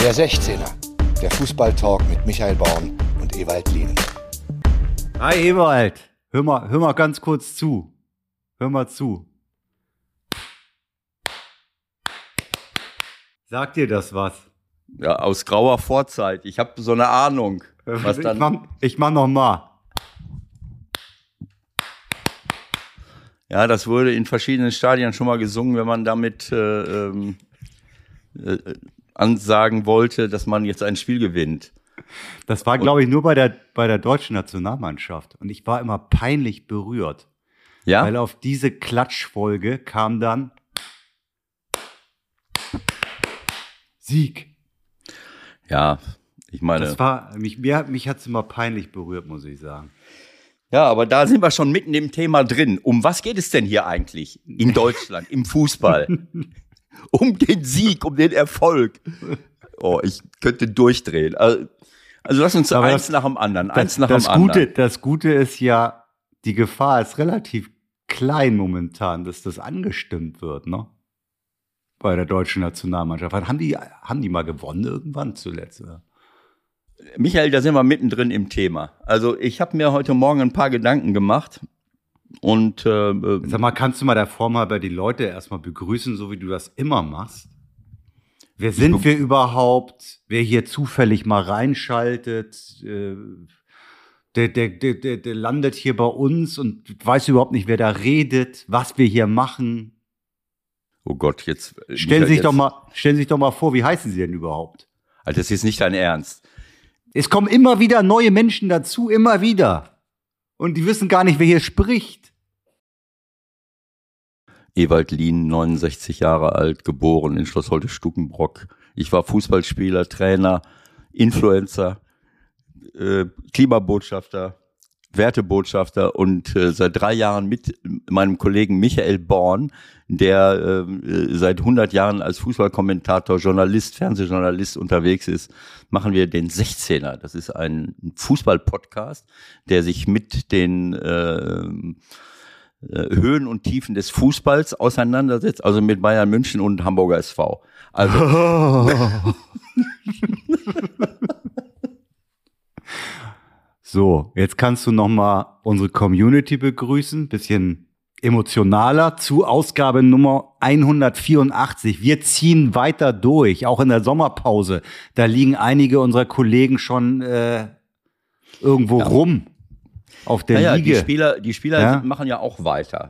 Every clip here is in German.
Der 16er, der Fußballtalk mit Michael Born und Ewald Lien. Hi Ewald, hör mal ganz kurz zu. Hör mal zu. Sagt dir das was? Ja, aus grauer Vorzeit. Ich habe so eine Ahnung. Was dann? Ich mach noch mal. Ja, das wurde in verschiedenen Stadien schon mal gesungen, wenn man damit ansagen wollte, dass man jetzt ein Spiel gewinnt. Das war, glaube ich, nur bei der deutschen Nationalmannschaft. Und ich war immer peinlich berührt. Ja? Weil auf diese Klatschfolge kam dann Sieg. Ja, ich meine. Das war, mich hat's immer peinlich berührt, muss ich sagen. Ja, aber da sind wir schon mitten im Thema drin. Um was geht es denn hier eigentlich in Deutschland, im Fußball? Um den Sieg, um den Erfolg. Oh, ich könnte durchdrehen. Also lass uns aber eins nach dem anderen. Das Gute ist ja, die Gefahr ist relativ klein momentan, dass das angestimmt wird, ne? Bei der deutschen Nationalmannschaft. Haben die mal gewonnen irgendwann zuletzt? Oder? Michael, da sind wir mittendrin im Thema. Also ich habe mir heute Morgen ein paar Gedanken gemacht und sag mal, kannst du mal davor mal bei die Leute erstmal begrüßen, so wie du das immer machst? Wer sind wir überhaupt? Wer hier zufällig mal reinschaltet? Der landet hier bei uns und weiß überhaupt nicht, wer da redet, was wir hier machen. Oh Gott, jetzt stellen Sie sich doch mal vor, wie heißen Sie denn überhaupt? Also das ist nicht dein Ernst. Es kommen immer wieder neue Menschen dazu, immer wieder. Und die wissen gar nicht, wer hier spricht. Ewald Lien, 69 Jahre alt, geboren in Schloss Holte-Stukenbrock. Ich war Fußballspieler, Trainer, Influencer, Klimabotschafter, Wertebotschafter und seit 3 Jahren mit meinem Kollegen Michael Born, der seit 100 Jahren als Fußballkommentator, Journalist, Fernsehjournalist unterwegs ist, machen wir den 16er. Das ist ein Fußball-Podcast, der sich mit den Höhen und Tiefen des Fußballs auseinandersetzt, also mit Bayern München und Hamburger SV. Also So, jetzt kannst du noch mal unsere Community begrüßen, bisschen emotionaler zu Ausgabe Nummer 184. Wir ziehen weiter durch, auch in der Sommerpause. Da liegen einige unserer Kollegen schon irgendwo rum auf der Liege. Die Spieler machen ja auch weiter.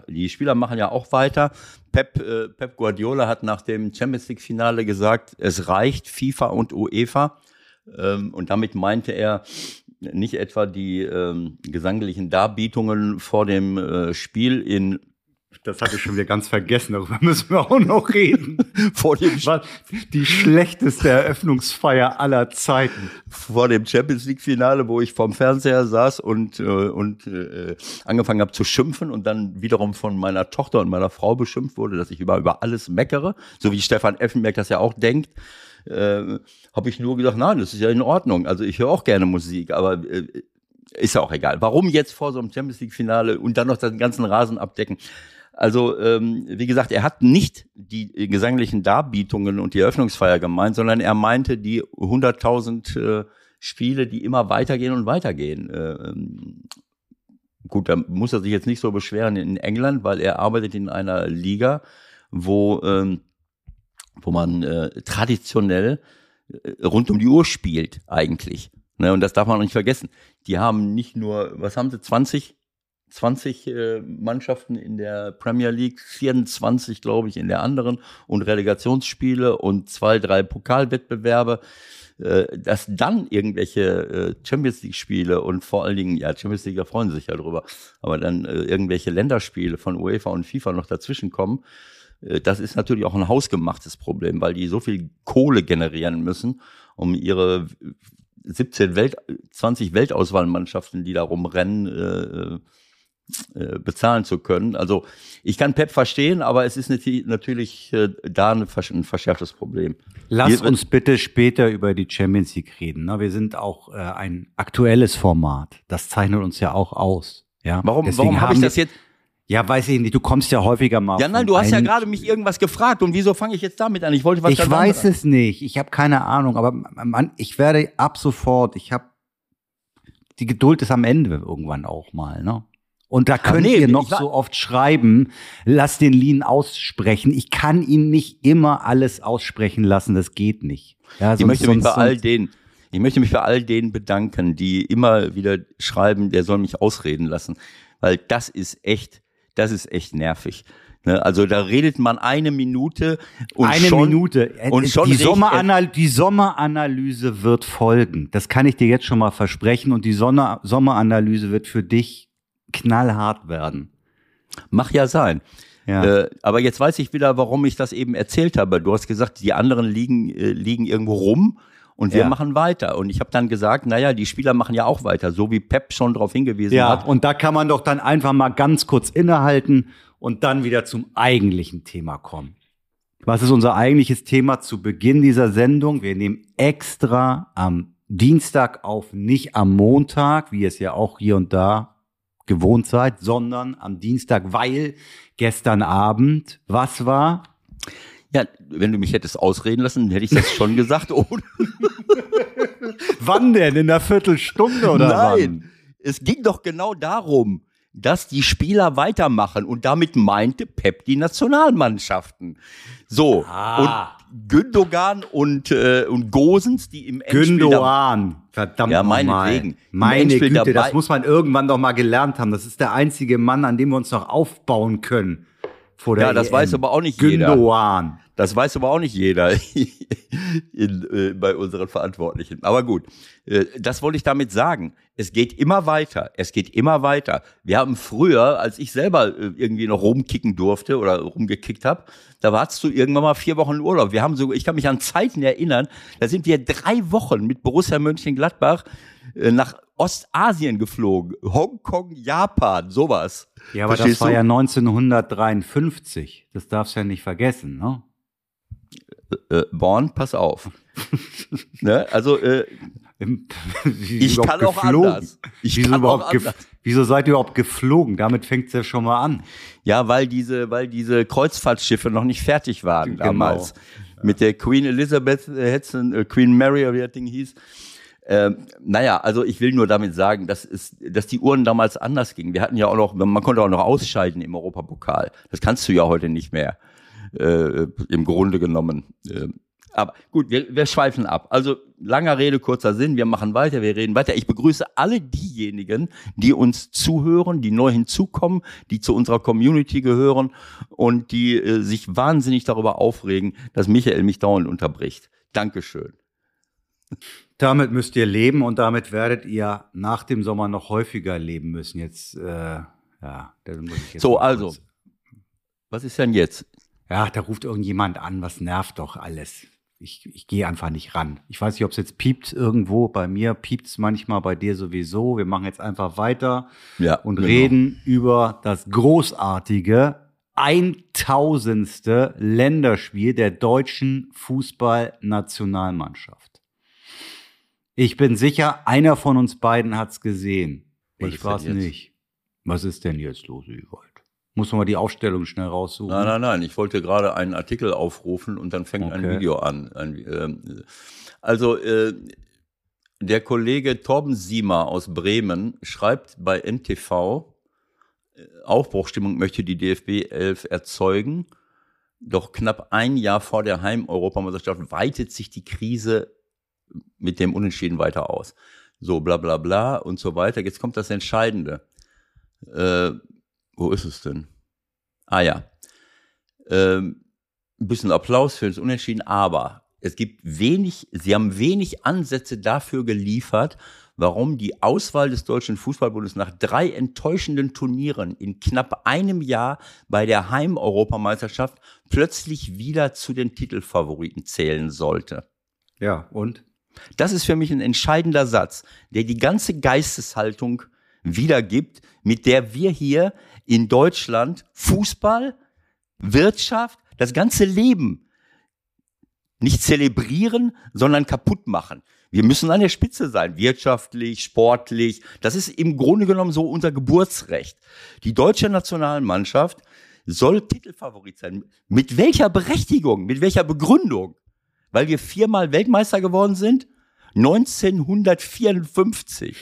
Pep Guardiola hat nach dem Champions League Finale gesagt, es reicht FIFA und UEFA. Und damit meinte er nicht etwa die gesanglichen Darbietungen vor dem Spiel in. Das hatte ich schon wieder ganz vergessen, darüber müssen wir auch noch reden. Vor dem die schlechteste Eröffnungsfeier aller Zeiten. Vor dem Champions League Finale, wo ich vorm Fernseher saß und angefangen habe zu schimpfen und dann wiederum von meiner Tochter und meiner Frau beschimpft wurde, dass ich über alles meckere, so wie Stefan Effenberg das ja auch denkt. Habe ich nur gesagt, nein, das ist ja in Ordnung. Also ich höre auch gerne Musik, aber ist ja auch egal. Warum jetzt vor so einem Champions League Finale und dann noch den ganzen Rasen abdecken? Also wie gesagt, er hat nicht die gesanglichen Darbietungen und die Eröffnungsfeier gemeint, sondern er meinte die 100.000 Spiele, die immer weitergehen und weitergehen. Gut, da muss er sich jetzt nicht so beschweren in England, weil er arbeitet in einer Liga, wo man traditionell rund um die Uhr spielt eigentlich. Ne, und das darf man auch nicht vergessen. Die haben nicht nur, was haben sie, 20 Mannschaften in der Premier League, 24, glaube ich, in der anderen und Relegationsspiele und 2, 3 Pokalwettbewerbe. Dass dann irgendwelche Champions League Spiele und vor allen Dingen, ja, Champions League, da freuen sie sich ja drüber, aber dann irgendwelche Länderspiele von UEFA und FIFA noch dazwischen kommen, das ist natürlich auch ein hausgemachtes Problem, weil die so viel Kohle generieren müssen, um ihre 20 Weltauswahlmannschaften, die da rumrennen, bezahlen zu können. Also ich kann Pep verstehen, aber es ist natürlich da ein verschärftes Problem. Lass uns bitte später über die Champions League reden. Wir sind auch ein aktuelles Format. Das zeichnet uns ja auch aus. Ja? Warum habe ich das jetzt? Ja, weiß ich nicht, du kommst ja häufiger mal. Ja, nein, du hast ja gerade mich irgendwas gefragt und wieso fange ich jetzt damit an? Ich wollte was Ich weiß es nicht, ich habe keine Ahnung, aber Mann, ich werde ab sofort, die Geduld ist am Ende irgendwann auch mal, ne? Und da könnt ihr noch so oft schreiben, lass den Lien aussprechen. Ich kann ihm nicht immer alles aussprechen lassen, das geht nicht. Ja, ich möchte mich bei all denen bedanken, die immer wieder schreiben, der soll mich ausreden lassen, weil das ist echt nervig. Ne? Also da redet man eine Minute und schon die Sommeranalyse wird folgen. Das kann ich dir jetzt schon mal versprechen und die Sommeranalyse wird für dich knallhart werden. Mag ja sein. Ja. Aber jetzt weiß ich wieder, warum ich das eben erzählt habe. Du hast gesagt, die anderen liegen irgendwo rum und wir machen weiter. Und ich habe dann gesagt, naja, die Spieler machen ja auch weiter, so wie Pep schon darauf hingewiesen hat. Ja, und da kann man doch dann einfach mal ganz kurz innehalten und dann wieder zum eigentlichen Thema kommen. Was ist unser eigentliches Thema zu Beginn dieser Sendung? Wir nehmen extra am Dienstag auf, nicht am Montag, wie es ja auch hier und da gewohnt seid, sondern am Dienstag, weil gestern Abend, was war? Ja, wenn du mich hättest ausreden lassen, hätte ich das schon gesagt. Wann denn? In einer Viertelstunde oder Nein, es ging doch genau darum, dass die Spieler weitermachen und damit meinte Pep die Nationalmannschaften. So, und Gündogan und Gosens, die im Endspiel... Gündogan, verdammt ja, meinetwegen. Meine Güte, das muss man irgendwann doch mal gelernt haben. Das ist der einzige Mann, an dem wir uns noch aufbauen können. Vor der das EM. weiß aber auch nicht jeder. Gündogan. Das weiß aber auch nicht jeder bei unseren Verantwortlichen. Aber gut, das wollte ich damit sagen. Es geht immer weiter. Wir haben früher, als ich selber irgendwie noch rumkicken durfte oder rumgekickt habe, da hattest du irgendwann mal 4 Wochen Urlaub. Ich kann mich an Zeiten erinnern, da sind wir 3 Wochen mit Borussia Mönchengladbach nach Ostasien geflogen. Hongkong, Japan, sowas. Ja, aber das war ja 1953. Das darfst du ja nicht vergessen, ne? Born, pass auf. Ne? Also, ich kann auch anders. Wieso seid ihr überhaupt geflogen? Damit fängt es ja schon mal an. Ja, weil diese Kreuzfahrtschiffe noch nicht fertig waren damals. Mit der Queen Elizabeth, Queen Mary, wie das Ding hieß. Naja, also ich will nur damit sagen, dass die Uhren damals anders gingen. Wir hatten ja auch noch, man konnte auch noch ausscheiden im Europapokal. Das kannst du ja heute nicht mehr. Im Grunde genommen. Aber gut, wir schweifen ab. Also langer Rede, kurzer Sinn. Wir machen weiter, wir reden weiter. Ich begrüße alle diejenigen, die uns zuhören, die neu hinzukommen, die zu unserer Community gehören und die sich wahnsinnig darüber aufregen, dass Michael mich dauernd unterbricht. Dankeschön. Damit müsst ihr leben und damit werdet ihr nach dem Sommer noch häufiger leben müssen. Jetzt, muss ich jetzt so, also, was ist denn jetzt? Ja, da ruft irgendjemand an, was nervt doch alles. Ich gehe einfach nicht ran. Ich weiß nicht, ob es jetzt piept irgendwo. Bei mir piept es manchmal, bei dir sowieso. Wir machen jetzt einfach weiter und reden über das großartige 1000. Länderspiel der deutschen Fußballnationalmannschaft. Ich bin sicher, einer von uns beiden hat's gesehen. Ich war es nicht. Was ist denn jetzt los, Ewald? Muss man mal die Aufstellung schnell raussuchen? Nein. Ich wollte gerade einen Artikel aufrufen und dann fängt ein Video an. Der Kollege Torben Siemer aus Bremen schreibt bei NTV, Aufbruchstimmung möchte die DFB 11 erzeugen. Doch knapp ein Jahr vor der Heim-Europameisterschaft weitet sich die Krise mit dem Unentschieden weiter aus. So bla bla bla und so weiter. Jetzt kommt das Entscheidende. Wo ist es denn? Ein bisschen Applaus für das Unentschieden, aber sie haben wenig Ansätze dafür geliefert, warum die Auswahl des Deutschen Fußballbundes nach 3 enttäuschenden Turnieren in knapp einem Jahr bei der Heim-Europameisterschaft plötzlich wieder zu den Titelfavoriten zählen sollte. Ja, und? Das ist für mich ein entscheidender Satz, der die ganze Geisteshaltung wiedergibt, mit der wir hier in Deutschland Fußball, Wirtschaft, das ganze Leben Nicht zelebrieren, sondern kaputt machen. Wir müssen an der Spitze sein, wirtschaftlich, sportlich. Das ist im Grunde genommen so unser Geburtsrecht. Die deutsche Nationalmannschaft soll Titelfavorit sein. Mit welcher Berechtigung, mit welcher Begründung? Weil wir 4-mal Weltmeister geworden sind? 1954.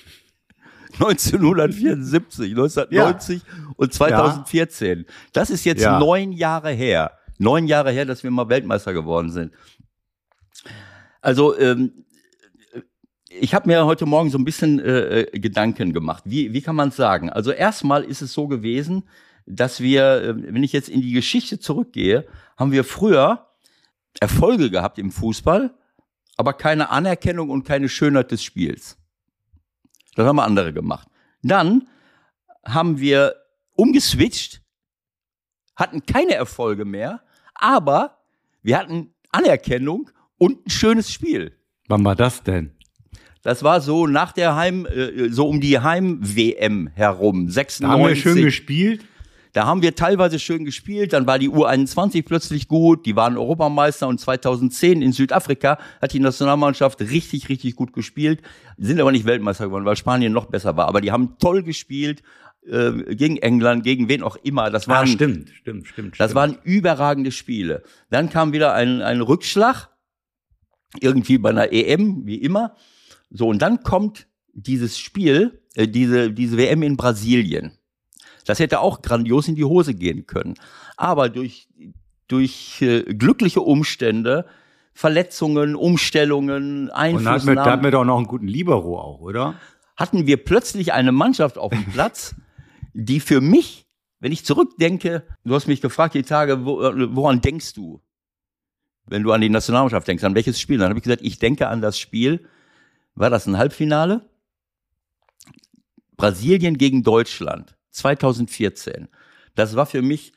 1974, 1990 und 2014. Das ist jetzt 9 Jahre her. 9 Jahre her, dass wir mal Weltmeister geworden sind. Also, ich habe mir heute Morgen so ein bisschen Gedanken gemacht. Wie kann man es sagen? Also erstmal ist es so gewesen, dass wir, wenn ich jetzt in die Geschichte zurückgehe, haben wir früher Erfolge gehabt im Fußball, aber keine Anerkennung und keine Schönheit des Spiels. Das haben andere gemacht. Dann haben wir umgeswitcht, hatten keine Erfolge mehr, aber wir hatten Anerkennung und ein schönes Spiel. Wann war das denn? Das war so nach der so um die Heim-WM herum, 96. Da haben wir schön gespielt. Da haben wir teilweise schön gespielt, dann war die U21 plötzlich gut, die waren Europameister und 2010 in Südafrika hat die Nationalmannschaft richtig, richtig gut gespielt, sind aber nicht Weltmeister geworden, weil Spanien noch besser war, aber die haben toll gespielt, gegen England, gegen wen auch immer. Das waren, stimmt. Das waren überragende Spiele. Dann kam wieder ein Rückschlag, irgendwie bei einer EM, wie immer. So, und dann kommt dieses Spiel, diese WM in Brasilien. Das hätte auch grandios in die Hose gehen können. Aber durch glückliche Umstände, Verletzungen, Umstellungen, Einflussnahmen. Und da hatten wir doch noch einen guten Libero auch, oder? Hatten wir plötzlich eine Mannschaft auf dem Platz, die für mich, wenn ich zurückdenke, du hast mich gefragt die Tage, woran denkst du, wenn du an die Nationalmannschaft denkst, an welches Spiel? Dann habe ich gesagt, ich denke an das Spiel, war das ein Halbfinale? Brasilien gegen Deutschland. 2014. Das war für mich,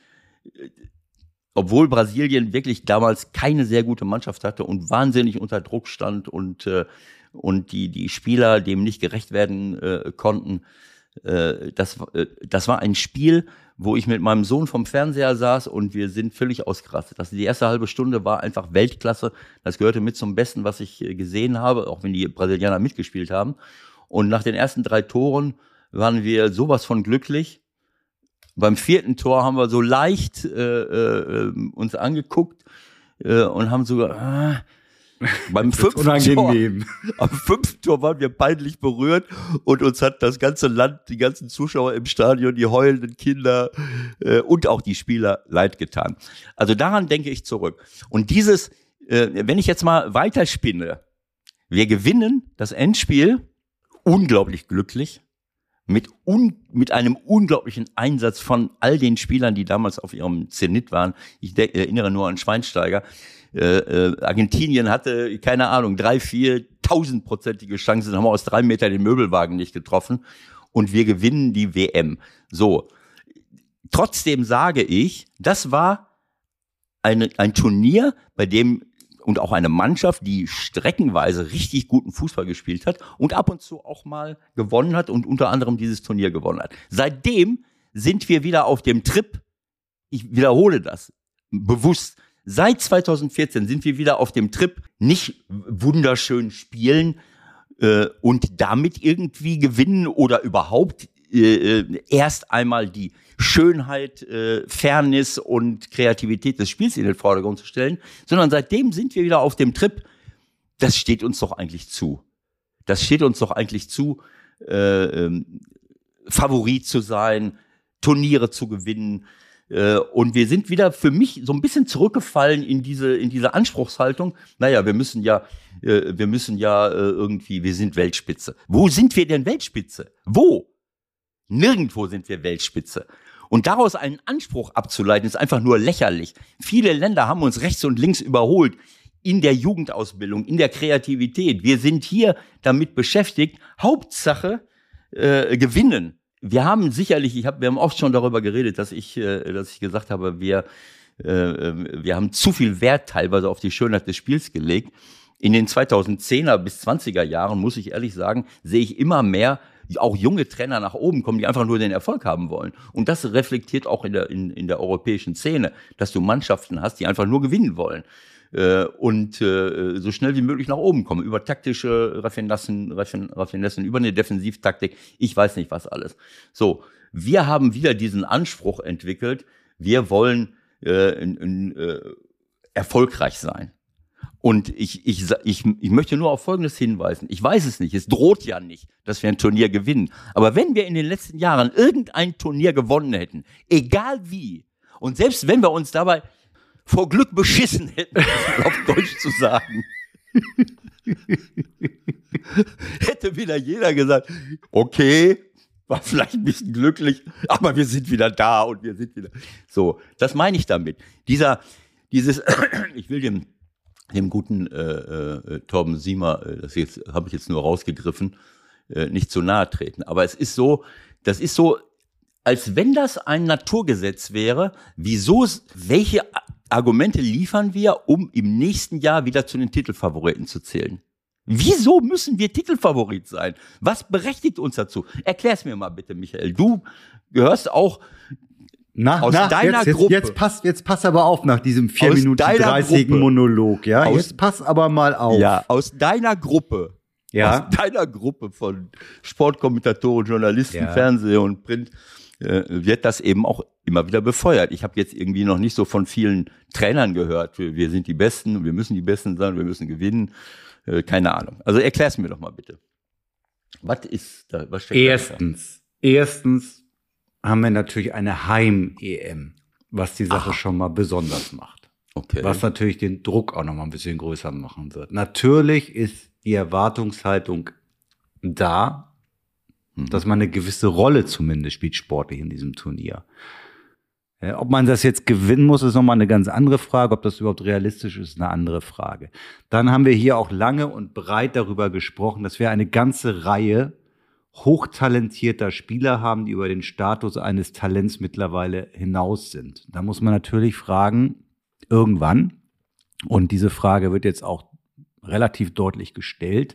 obwohl Brasilien wirklich damals keine sehr gute Mannschaft hatte und wahnsinnig unter Druck stand und die Spieler dem nicht gerecht werden konnten. Das war ein Spiel, wo ich mit meinem Sohn vom Fernseher saß und wir sind völlig ausgerastet. Die erste halbe Stunde war einfach Weltklasse. Das gehörte mit zum Besten, was ich gesehen habe, auch wenn die Brasilianer mitgespielt haben. Und nach den ersten 3 Toren waren wir sowas von glücklich. Beim 4. Tor haben wir so leicht uns angeguckt und haben sogar beim 5. Am 5. Tor waren wir peinlich berührt und uns hat das ganze Land, die ganzen Zuschauer im Stadion, die heulenden Kinder und auch die Spieler leid getan. Also daran denke ich zurück. Und dieses, wenn ich jetzt mal weiterspinne, wir gewinnen das Endspiel unglaublich glücklich, mit einem unglaublichen Einsatz von all den Spielern, die damals auf ihrem Zenit waren. Ich erinnere nur an Schweinsteiger. Argentinien hatte, keine Ahnung, 3.000-4.000-prozentige Chancen, haben wir aus 3 Metern den Möbelwagen nicht getroffen und wir gewinnen die WM. So. Trotzdem sage ich, das war ein Turnier, bei dem und auch eine Mannschaft, die streckenweise richtig guten Fußball gespielt hat und ab und zu auch mal gewonnen hat und unter anderem dieses Turnier gewonnen hat. Seitdem sind wir wieder auf dem Trip, ich wiederhole das bewusst, seit 2014 sind wir wieder auf dem Trip, nicht wunderschön spielen und damit irgendwie gewinnen oder überhaupt erst einmal die Schönheit, Fairness und Kreativität des Spiels in den Vordergrund zu stellen, sondern seitdem sind wir wieder auf dem Trip, das steht uns doch eigentlich zu. Das steht uns doch eigentlich zu, Favorit zu sein, Turniere zu gewinnen. Und wir sind wieder für mich so ein bisschen zurückgefallen in diese Anspruchshaltung. Naja, wir müssen ja irgendwie, wir sind Weltspitze. Wo sind wir denn Weltspitze? Wo? Nirgendwo sind wir Weltspitze. Und daraus einen Anspruch abzuleiten, ist einfach nur lächerlich. Viele Länder haben uns rechts und links überholt in der Jugendausbildung, in der Kreativität. Wir sind hier damit beschäftigt, Hauptsache gewinnen. Wir haben sicherlich, wir haben oft schon darüber geredet, dass ich gesagt habe, wir haben zu viel Wert teilweise auf die Schönheit des Spiels gelegt. In den 2010er bis 20er Jahren, muss ich ehrlich sagen, sehe ich immer mehr auch junge Trainer nach oben kommen, die einfach nur den Erfolg haben wollen. Und das reflektiert auch in der europäischen Szene, dass du Mannschaften hast, die einfach nur gewinnen wollen. und so schnell wie möglich nach oben kommen, über taktische Raffinessen, über eine Defensivtaktik, ich weiß nicht was alles. So, wir haben wieder diesen Anspruch entwickelt, wir wollen erfolgreich sein. Und ich möchte nur auf Folgendes hinweisen. Ich weiß es nicht, es droht ja nicht, dass wir ein Turnier gewinnen. Aber wenn wir in den letzten Jahren irgendein Turnier gewonnen hätten, egal wie, und selbst wenn wir uns dabei vor Glück beschissen hätten, auf Deutsch zu sagen, hätte wieder jeder gesagt, okay, war vielleicht ein bisschen glücklich, aber wir sind wieder da und wir sind wieder. So, das meine ich damit. Dieses, ich will dem guten Torben Siemer, das habe ich jetzt nur rausgegriffen, nicht zu nahe treten. Aber das ist so, als wenn das ein Naturgesetz wäre, welche Argumente liefern wir, um im nächsten Jahr wieder zu den Titelfavoriten zu zählen? Wieso müssen wir Titelfavorit sein? Was berechtigt uns dazu? Erklär's mir mal bitte, Michael. Du gehörst auch aus deiner Gruppe. Jetzt pass aber auf nach diesem 4 Minuten 30 Monolog, ja? Jetzt pass aber mal auf. Ja, aus deiner Gruppe. Ja. Aus deiner Gruppe von Sportkommentatoren, Journalisten, Fernsehen und Print wird das eben auch immer wieder befeuert. Ich habe jetzt irgendwie noch nicht so von vielen Trainern gehört, wir sind die Besten, wir müssen die Besten sein, wir müssen gewinnen. Keine Ahnung. Also erklär's mir doch mal bitte. Was ist da? Was steckt Erstens haben wir natürlich eine Heim-EM, was die Sache schon mal besonders macht. Okay. Was natürlich den Druck auch noch mal ein bisschen größer machen wird. Natürlich ist die Erwartungshaltung da, dass man eine gewisse Rolle zumindest spielt sportlich in diesem Turnier. Ob man das jetzt gewinnen muss, ist nochmal eine ganz andere Frage. Ob das überhaupt realistisch ist, ist eine andere Frage. Dann haben wir hier auch lange und breit darüber gesprochen, dass wir eine ganze Reihe hochtalentierter Spieler haben, die über den Status eines Talents mittlerweile hinaus sind. Da muss man natürlich fragen, irgendwann, und diese Frage wird jetzt auch relativ deutlich gestellt,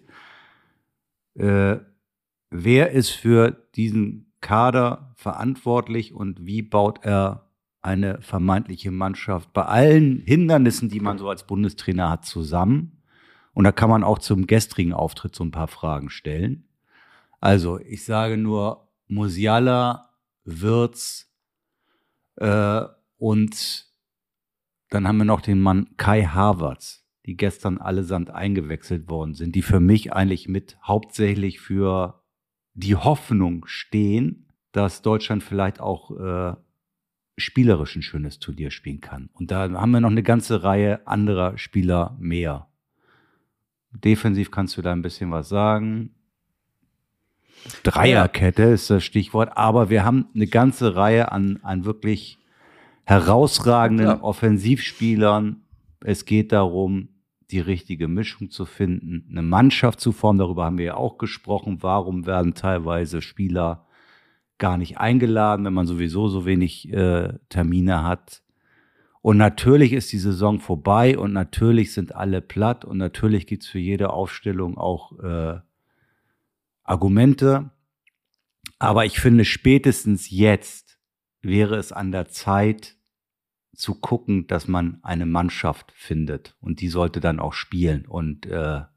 wer ist für diesen Kader verantwortlich und wie baut er eine vermeintliche Mannschaft bei allen Hindernissen, die man so als Bundestrainer hat, zusammen? Und da kann man auch zum gestrigen Auftritt so ein paar Fragen stellen. Also, ich sage nur Musiala, Wirtz und dann haben wir noch den Mann Kai Havertz, die gestern allesamt eingewechselt worden sind, die für mich eigentlich mit hauptsächlich für die Hoffnung stehen, dass Deutschland vielleicht auch spielerisch ein schönes Turnier spielen kann. Und da haben wir noch eine ganze Reihe anderer Spieler mehr. Defensiv kannst du da ein bisschen was sagen. Dreierkette ist das Stichwort, aber wir haben eine ganze Reihe an wirklich herausragenden Offensivspielern. Es geht darum, die richtige Mischung zu finden, eine Mannschaft zu formen. Darüber haben wir ja auch gesprochen. Warum werden teilweise Spieler gar nicht eingeladen, wenn man sowieso so wenig Termine hat? Und natürlich ist die Saison vorbei und natürlich sind alle platt und natürlich gibt es für jede Aufstellung auch Argumente. Aber ich finde, spätestens jetzt wäre es an der Zeit zu gucken, dass man eine Mannschaft findet und die sollte dann auch spielen. Und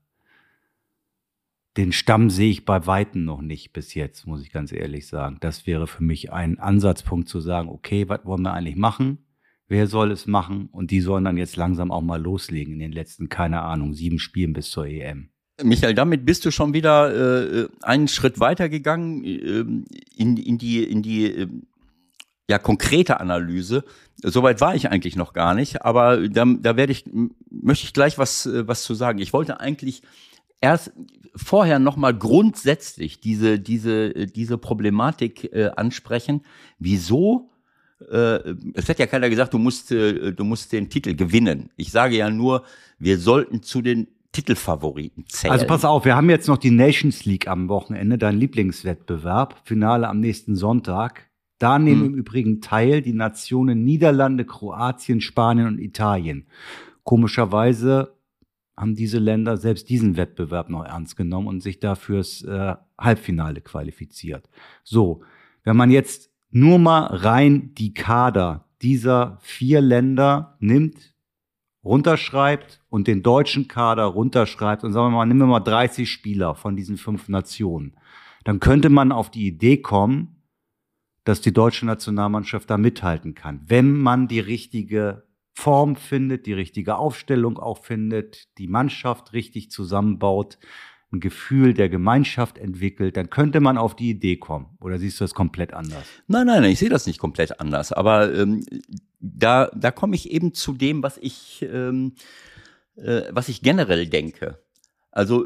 den Stamm sehe ich bei Weitem noch nicht bis jetzt, muss ich ganz ehrlich sagen. Das wäre für mich ein Ansatzpunkt zu sagen, okay, was wollen wir eigentlich machen? Wer soll es machen? Und die sollen dann jetzt langsam auch mal loslegen in den letzten, keine Ahnung, 7 Spielen bis zur EM. Michael, damit bist du schon wieder einen Schritt weitergegangen in die konkrete Analyse. Soweit war ich eigentlich noch gar nicht, aber da möchte ich gleich was zu sagen. Ich wollte eigentlich erst vorher nochmal grundsätzlich diese Problematik ansprechen. Wieso? Es hat ja keiner gesagt, du musst den Titel gewinnen. Ich sage ja nur, wir sollten zu den Titelfavoriten zählen. Also pass auf, wir haben jetzt noch die Nations League am Wochenende, dein Lieblingswettbewerb, Finale am nächsten Sonntag. Da nehmen im Übrigen teil die Nationen Niederlande, Kroatien, Spanien und Italien. Komischerweise haben diese Länder selbst diesen Wettbewerb noch ernst genommen und sich da fürs Halbfinale qualifiziert. So, wenn man jetzt nur mal rein die Kader dieser 4 Länder nimmt, runterschreibt und den deutschen Kader runterschreibt und sagen wir mal, nehmen wir mal 30 Spieler von diesen 5 Nationen, dann könnte man auf die Idee kommen, dass die deutsche Nationalmannschaft da mithalten kann, wenn man die richtige Form findet, die richtige Aufstellung auch findet, die Mannschaft richtig zusammenbaut, ein Gefühl der Gemeinschaft entwickelt, dann könnte man auf die Idee kommen. Oder siehst du das komplett anders? Nein, ich sehe das nicht komplett anders. Aber da komme ich eben zu dem, was ich generell denke. Also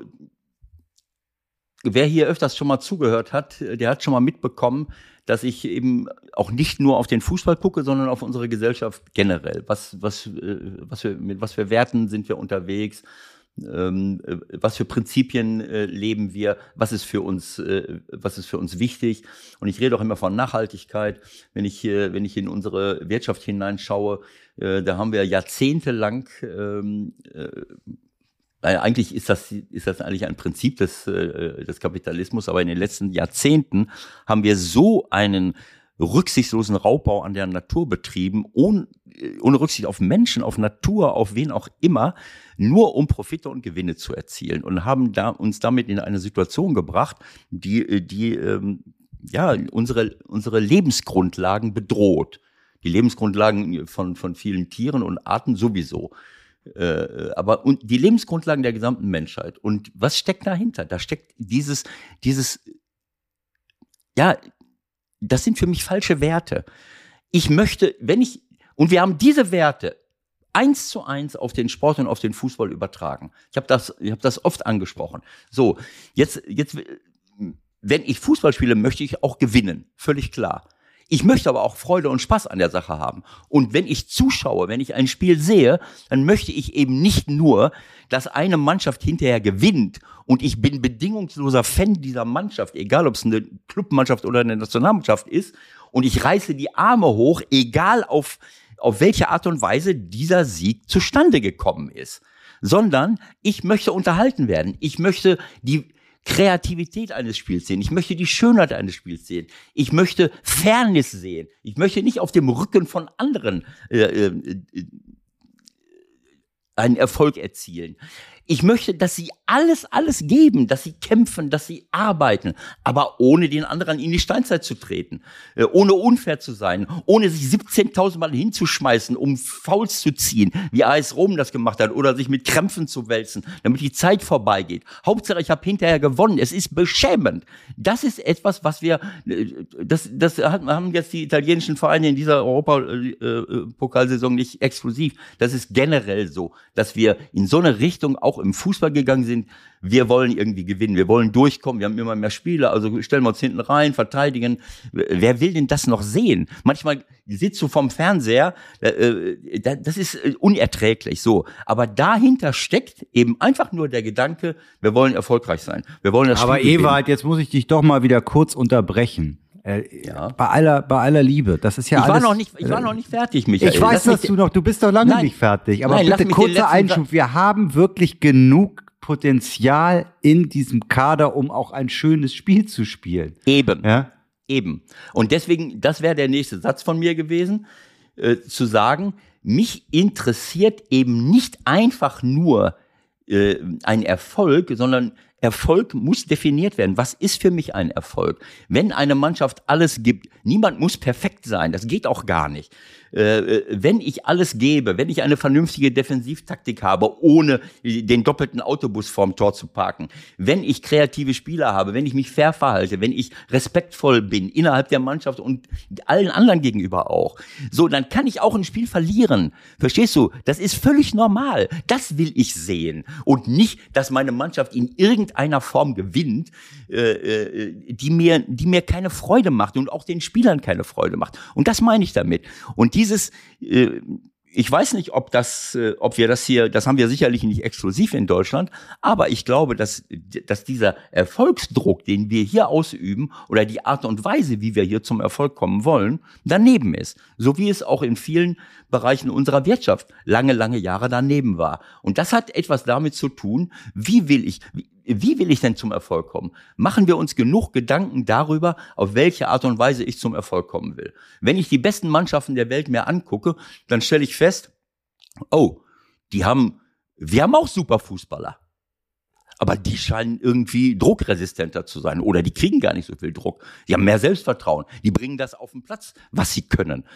wer hier öfters schon mal zugehört hat, der hat schon mal mitbekommen, dass ich eben auch nicht nur auf den Fußball gucke, sondern auf unsere Gesellschaft generell. Mit was für Werten sind wir unterwegs? Was für Prinzipien leben wir, was ist für uns wichtig. Und ich rede auch immer von Nachhaltigkeit. Wenn ich in unsere Wirtschaft hineinschaue, da haben wir jahrzehntelang, eigentlich ist das eigentlich ein Prinzip des Kapitalismus, aber in den letzten Jahrzehnten haben wir so einen rücksichtslosen Raubbau an der Natur betrieben, ohne Rücksicht auf Menschen, auf Natur, auf wen auch immer, nur um Profite und Gewinne zu erzielen und haben uns damit in eine Situation gebracht, die unsere Lebensgrundlagen bedroht. Die Lebensgrundlagen von vielen Tieren und Arten sowieso. Aber und die Lebensgrundlagen der gesamten Menschheit. Und was steckt dahinter? Da steckt das sind für mich falsche Werte. Und wir haben diese Werte 1:1 auf den Sport und auf den Fußball übertragen. Ich habe das oft angesprochen. So, jetzt, wenn ich Fußball spiele, möchte ich auch gewinnen. Völlig klar. Ich möchte aber auch Freude und Spaß an der Sache haben. Und wenn ich zuschaue, wenn ich ein Spiel sehe, dann möchte ich eben nicht nur, dass eine Mannschaft hinterher gewinnt und ich bin bedingungsloser Fan dieser Mannschaft, egal ob es eine Clubmannschaft oder eine Nationalmannschaft ist, und ich reiße die Arme hoch, egal auf welche Art und Weise dieser Sieg zustande gekommen ist. Sondern ich möchte unterhalten werden. Ich möchte die Kreativität eines Spiels sehen. Ich möchte die Schönheit eines Spiels sehen. Ich möchte Fairness sehen. Ich möchte nicht auf dem Rücken von anderen einen Erfolg erzielen. Ich möchte, dass sie alles geben, dass sie kämpfen, dass sie arbeiten, aber ohne den anderen in die Steinzeit zu treten, ohne unfair zu sein, ohne sich 17.000 Mal hinzuschmeißen, um Fouls zu ziehen, wie AS Rom das gemacht hat, oder sich mit Krämpfen zu wälzen, damit die Zeit vorbeigeht. Hauptsache, ich habe hinterher gewonnen. Es ist beschämend. Das ist etwas, was wir, das haben jetzt die italienischen Vereine in dieser Europapokalsaison nicht exklusiv. Das ist generell so, dass wir in so eine Richtung auch im Fußball gegangen sind. Wir wollen irgendwie gewinnen, wir wollen durchkommen, wir haben immer mehr Spieler, also stellen wir uns hinten rein, verteidigen. Wer will denn das noch sehen? Manchmal sitzt du vom Fernseher, das ist unerträglich so. Aber dahinter steckt eben einfach nur der Gedanke, wir wollen erfolgreich sein. Wir wollen das Spiel Aber gewinnen. Ewald, jetzt muss ich dich doch mal wieder kurz unterbrechen. Ja. Bei aller Liebe, das ist ja Ich alles. war noch nicht fertig, Michael. Ich weiß, du bist doch lange nicht fertig. Aber Nein, lass bitte mich den kurzer letzten Einschub. Wir haben wirklich genug Potenzial in diesem Kader, um auch ein schönes Spiel zu spielen. Eben. Ja? Eben. Und deswegen, das wäre der nächste Satz von mir gewesen, zu sagen, mich interessiert eben nicht einfach nur ein Erfolg, sondern Erfolg muss definiert werden. Was ist für mich ein Erfolg? Wenn eine Mannschaft alles gibt, niemand muss perfekt sein, das geht auch gar nicht. Wenn ich alles gebe, wenn ich eine vernünftige Defensivtaktik habe, ohne den doppelten Autobus vorm Tor zu parken, wenn ich kreative Spieler habe, wenn ich mich fair verhalte, wenn ich respektvoll bin innerhalb der Mannschaft und allen anderen gegenüber auch, so, dann kann ich auch ein Spiel verlieren. Verstehst du? Das ist völlig normal. Das will ich sehen. Und nicht, dass meine Mannschaft in irgendeiner Form gewinnt, die mir keine Freude macht und auch den Spielern keine Freude macht. Und das meine ich damit. Und ich weiß nicht, ob wir das hier, das haben wir sicherlich nicht exklusiv in Deutschland, aber ich glaube, dass dieser Erfolgsdruck, den wir hier ausüben, oder die Art und Weise, wie wir hier zum Erfolg kommen wollen, daneben ist. So wie es auch in vielen Bereichen unserer Wirtschaft lange Jahre daneben war. Und das hat etwas damit zu tun, wie will ich denn zum Erfolg kommen? Machen wir uns genug Gedanken darüber, auf welche Art und Weise ich zum Erfolg kommen will. Wenn ich die besten Mannschaften der Welt mir angucke, dann stelle ich fest, wir haben auch super Fußballer. Aber die scheinen irgendwie druckresistenter zu sein oder die kriegen gar nicht so viel Druck. Die haben mehr Selbstvertrauen. Die bringen das auf den Platz, was sie können.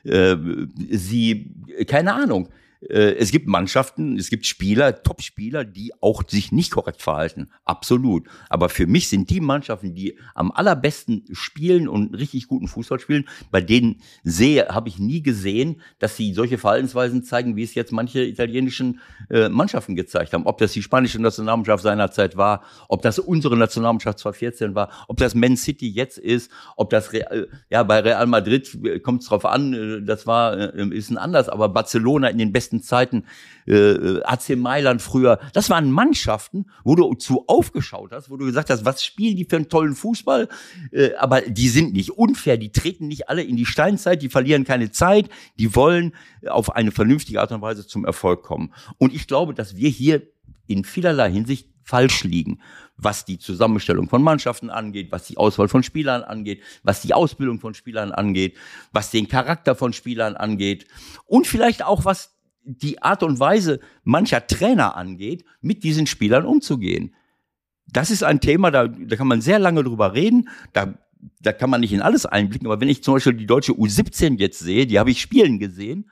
Keine Ahnung. Es gibt Mannschaften, es gibt Spieler, Top-Spieler, die auch sich nicht korrekt verhalten. Absolut. Aber für mich sind die Mannschaften, die am allerbesten spielen und richtig guten Fußball spielen, bei denen habe ich nie gesehen, dass sie solche Verhaltensweisen zeigen, wie es jetzt manche italienischen Mannschaften gezeigt haben. Ob das die spanische Nationalmannschaft seinerzeit war, ob das unsere Nationalmannschaft 2014 war, ob das Man City jetzt ist, ob das bei Real Madrid kommt es drauf an, das war ein bisschen anders, aber Barcelona in den besten Zeiten, AC Mailand früher, das waren Mannschaften, wo du zu aufgeschaut hast, wo du gesagt hast, was spielen die für einen tollen Fußball, aber die sind nicht unfair, die treten nicht alle in die Steinzeit, die verlieren keine Zeit, die wollen auf eine vernünftige Art und Weise zum Erfolg kommen. Und ich glaube, dass wir hier in vielerlei Hinsicht falsch liegen, was die Zusammenstellung von Mannschaften angeht, was die Auswahl von Spielern angeht, was die Ausbildung von Spielern angeht, was den Charakter von Spielern angeht und vielleicht auch was die Art und Weise mancher Trainer angeht, mit diesen Spielern umzugehen. Das ist ein Thema, da kann man sehr lange drüber reden, da kann man nicht in alles einblicken, aber wenn ich zum Beispiel die deutsche U17 jetzt sehe, die habe ich spielen gesehen,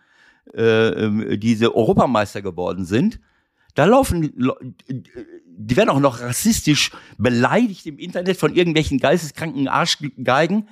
diese Europameister geworden sind, da die werden auch noch rassistisch beleidigt im Internet von irgendwelchen geisteskranken Arschgeigen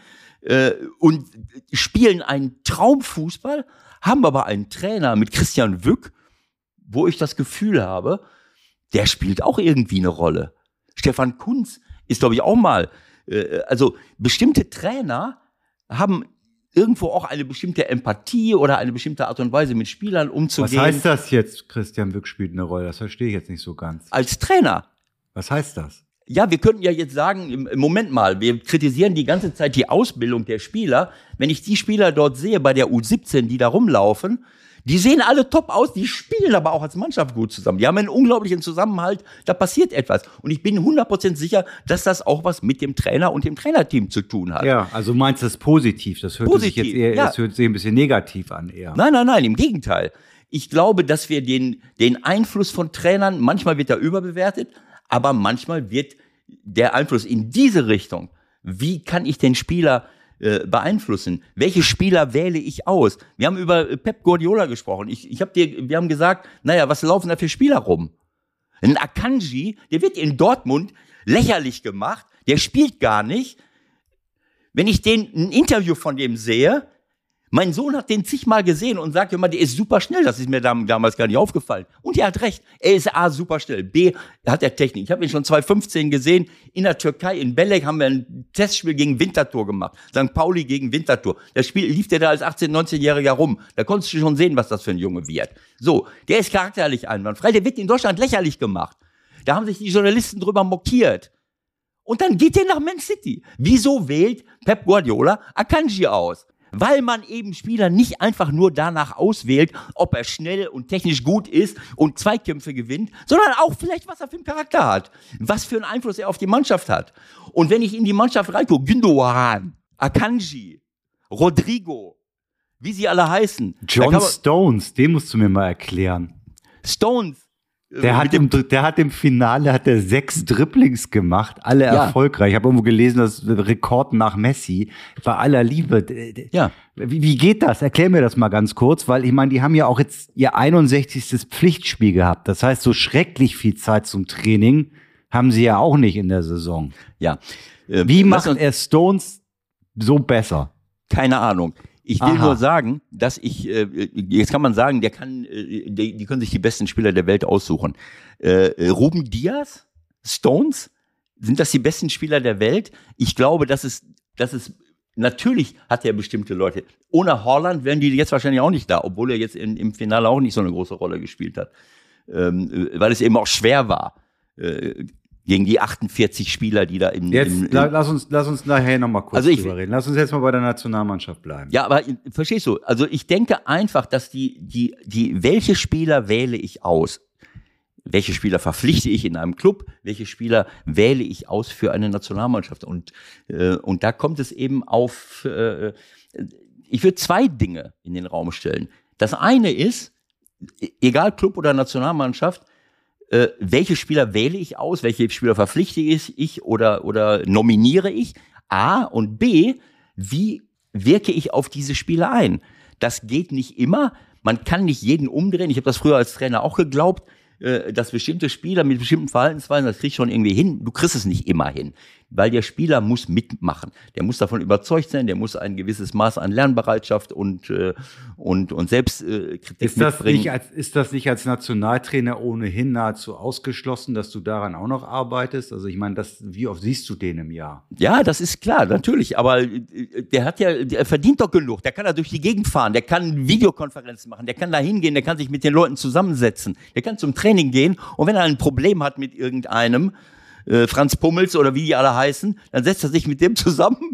und spielen einen Traumfußball, haben aber einen Trainer mit Christian Wück, wo ich das Gefühl habe, der spielt auch irgendwie eine Rolle. Stefan Kuntz ist, glaube ich, auch mal, also bestimmte Trainer haben irgendwo auch eine bestimmte Empathie oder eine bestimmte Art und Weise mit Spielern umzugehen. Was heißt das jetzt, Christian Wück spielt eine Rolle? Das verstehe ich jetzt nicht so ganz. Als Trainer. Was heißt das? Ja, wir könnten ja jetzt sagen, im Moment mal, wir kritisieren die ganze Zeit die Ausbildung der Spieler. Wenn ich die Spieler dort sehe bei der U17, die da rumlaufen, die sehen alle top aus, die spielen aber auch als Mannschaft gut zusammen. Die haben einen unglaublichen Zusammenhalt, da passiert etwas. Und ich bin 100% sicher, dass das auch was mit dem Trainer und dem Trainerteam zu tun hat. Ja, also meinst du das positiv? Das hört sich jetzt eher, das hört sich ein bisschen negativ an eher. Nein, im Gegenteil. Ich glaube, dass wir den Einfluss von Trainern, manchmal wird er überbewertet, aber manchmal wird der Einfluss in diese Richtung. Wie kann ich den Spieler beeinflussen? Welche Spieler wähle ich aus? Wir haben über Pep Guardiola gesprochen. Wir haben gesagt, naja, was laufen da für Spieler rum? Ein Akanji, der wird in Dortmund lächerlich gemacht, der spielt gar nicht. Wenn ich ein Interview von dem sehe, mein Sohn hat den zigmal gesehen und sagt immer, der ist super schnell. Das ist mir damals gar nicht aufgefallen. Und er hat recht. Er ist A, super schnell. B, hat er Technik. Ich habe ihn schon 2015 gesehen. In der Türkei, in Belek, haben wir ein Testspiel gegen Winterthur gemacht. St. Pauli gegen Winterthur. Das Spiel lief der da als 18-, 19-Jähriger rum. Da konntest du schon sehen, was das für ein Junge wird. So, der ist charakterlich einwandfrei. Der wird in Deutschland lächerlich gemacht. Da haben sich die Journalisten drüber mokiert. Und dann geht der nach Man City. Wieso wählt Pep Guardiola Akanji aus? Weil man eben Spieler nicht einfach nur danach auswählt, ob er schnell und technisch gut ist und Zweikämpfe gewinnt, sondern auch vielleicht, was er für einen Charakter hat, was für einen Einfluss er auf die Mannschaft hat. Und wenn ich in die Mannschaft reingucke, Gündoğan, Akanji, Rodrigo, wie sie alle heißen. John Stones, den musst du mir mal erklären. Stones. Der hat im Finale 6 Dribblings gemacht, alle erfolgreich. Ich habe irgendwo gelesen, das Rekord nach Messi. Bei aller Liebe. Ja. Wie geht das? Erklär mir das mal ganz kurz, weil ich meine, die haben ja auch jetzt ihr 61. Pflichtspiel gehabt. Das heißt, so schrecklich viel Zeit zum Training haben sie ja auch nicht in der Saison. Ja. Wie macht er Stones so besser? Keine Ahnung. Ich will nur sagen, dass jetzt kann man sagen, die können sich die besten Spieler der Welt aussuchen. Ruben Diaz, Stones, sind das die besten Spieler der Welt? Ich glaube, natürlich hat er bestimmte Leute. Ohne Haaland wären die jetzt wahrscheinlich auch nicht da, obwohl er jetzt im Finale auch nicht so eine große Rolle gespielt hat. Weil es eben auch schwer war. Gegen die 48 Spieler, die da lass uns nachher nochmal kurz drüber reden. Lass uns jetzt mal bei der Nationalmannschaft bleiben. Ja, aber verstehst du? Also ich denke einfach, dass welche Spieler wähle ich aus? Welche Spieler verpflichte ich in einem Club? Welche Spieler wähle ich aus für eine Nationalmannschaft? Und da kommt es eben auf, ich würde 2 Dinge in den Raum stellen. Das eine ist, egal Club oder Nationalmannschaft, welche Spieler wähle ich aus, welche Spieler verpflichte ich oder nominiere ich? A und B, wie wirke ich auf diese Spieler ein? Das geht nicht immer. Man kann nicht jeden umdrehen. Ich habe das früher als Trainer auch geglaubt, dass bestimmte Spieler mit bestimmten Verhaltensweisen, das kriegst du schon irgendwie hin. Du kriegst es nicht immer hin, weil der Spieler muss mitmachen. Der muss davon überzeugt sein, der muss ein gewisses Maß an Lernbereitschaft und Selbstkritik mitbringen. Ist das nicht als Nationaltrainer ohnehin nahezu ausgeschlossen, dass du daran auch noch arbeitest? Also ich meine, wie oft siehst du den im Jahr? Ja, das ist klar, natürlich. Aber der verdient doch genug. Der kann da durch die Gegend fahren, der kann Videokonferenzen machen, der kann da hingehen, der kann sich mit den Leuten zusammensetzen, der kann zum Training gehen und wenn er ein Problem hat mit irgendeinem, Franz Pummels oder wie die alle heißen, dann setzt er sich mit dem zusammen.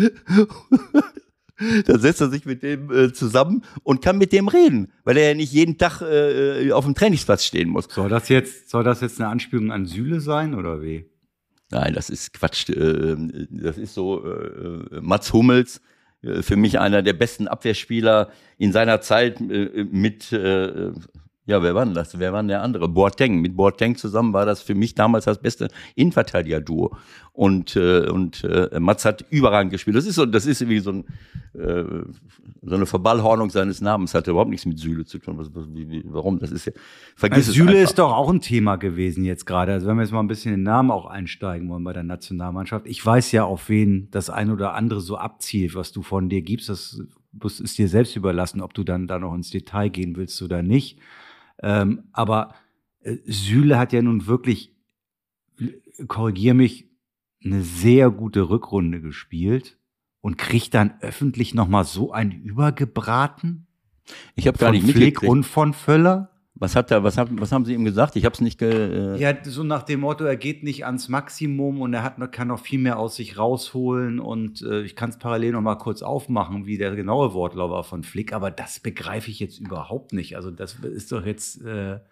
Und kann mit dem reden, weil er ja nicht jeden Tag auf dem Trainingsplatz stehen muss. Soll das jetzt eine Anspielung an Süle sein oder wie? Nein, das ist Quatsch. Das ist so Mats Hummels, für mich einer der besten Abwehrspieler in seiner Zeit mit wer war denn das? Wer war denn der andere? Boateng. Mit Boateng zusammen war das für mich damals das beste Innenverteidiger-Duo. Und Mats hat überragend gespielt. Das ist wie so eine Verballhornung seines Namens. Hat überhaupt nichts mit Süle zu tun. Warum? Das ist ja, vergiss es Süle einfach. ist doch auch ein Thema gewesen jetzt gerade. Also wenn wir jetzt mal ein bisschen in den Namen auch einsteigen wollen bei der Nationalmannschaft. Ich weiß ja, auf wen das ein oder andere so abzielt, was du von dir gibst. Das ist dir selbst überlassen, ob du dann da noch ins Detail gehen willst oder nicht. Aber Süle hat ja nun wirklich, korrigier mich, eine sehr gute Rückrunde gespielt und kriegt dann öffentlich nochmal so einen übergebraten? Ich habe gar nicht Flick mitgekriegt. und von Völler? Was haben Sie ihm gesagt? Ich habe es nicht Ja, so nach dem Motto, er geht nicht ans Maximum und kann noch viel mehr aus sich rausholen und ich kann es parallel noch mal kurz aufmachen, wie der genaue Wortlaut war von Flick, aber das begreife ich jetzt überhaupt nicht. Also das ist doch jetzt der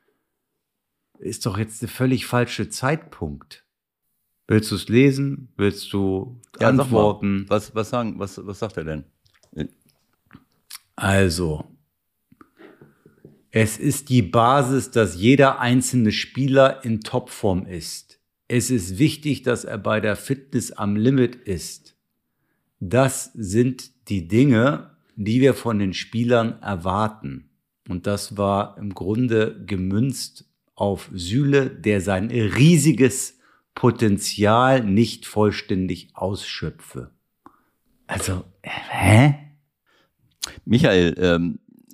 völlig falsche Zeitpunkt. Willst du es lesen? Willst du antworten? Was sagt er denn? Also, es ist die Basis, dass jeder einzelne Spieler in Topform ist. Es ist wichtig, dass er bei der Fitness am Limit ist. Das sind die Dinge, die wir von den Spielern erwarten. Und das war im Grunde gemünzt auf Süle, der sein riesiges Potenzial nicht vollständig ausschöpfe. Also, Michael,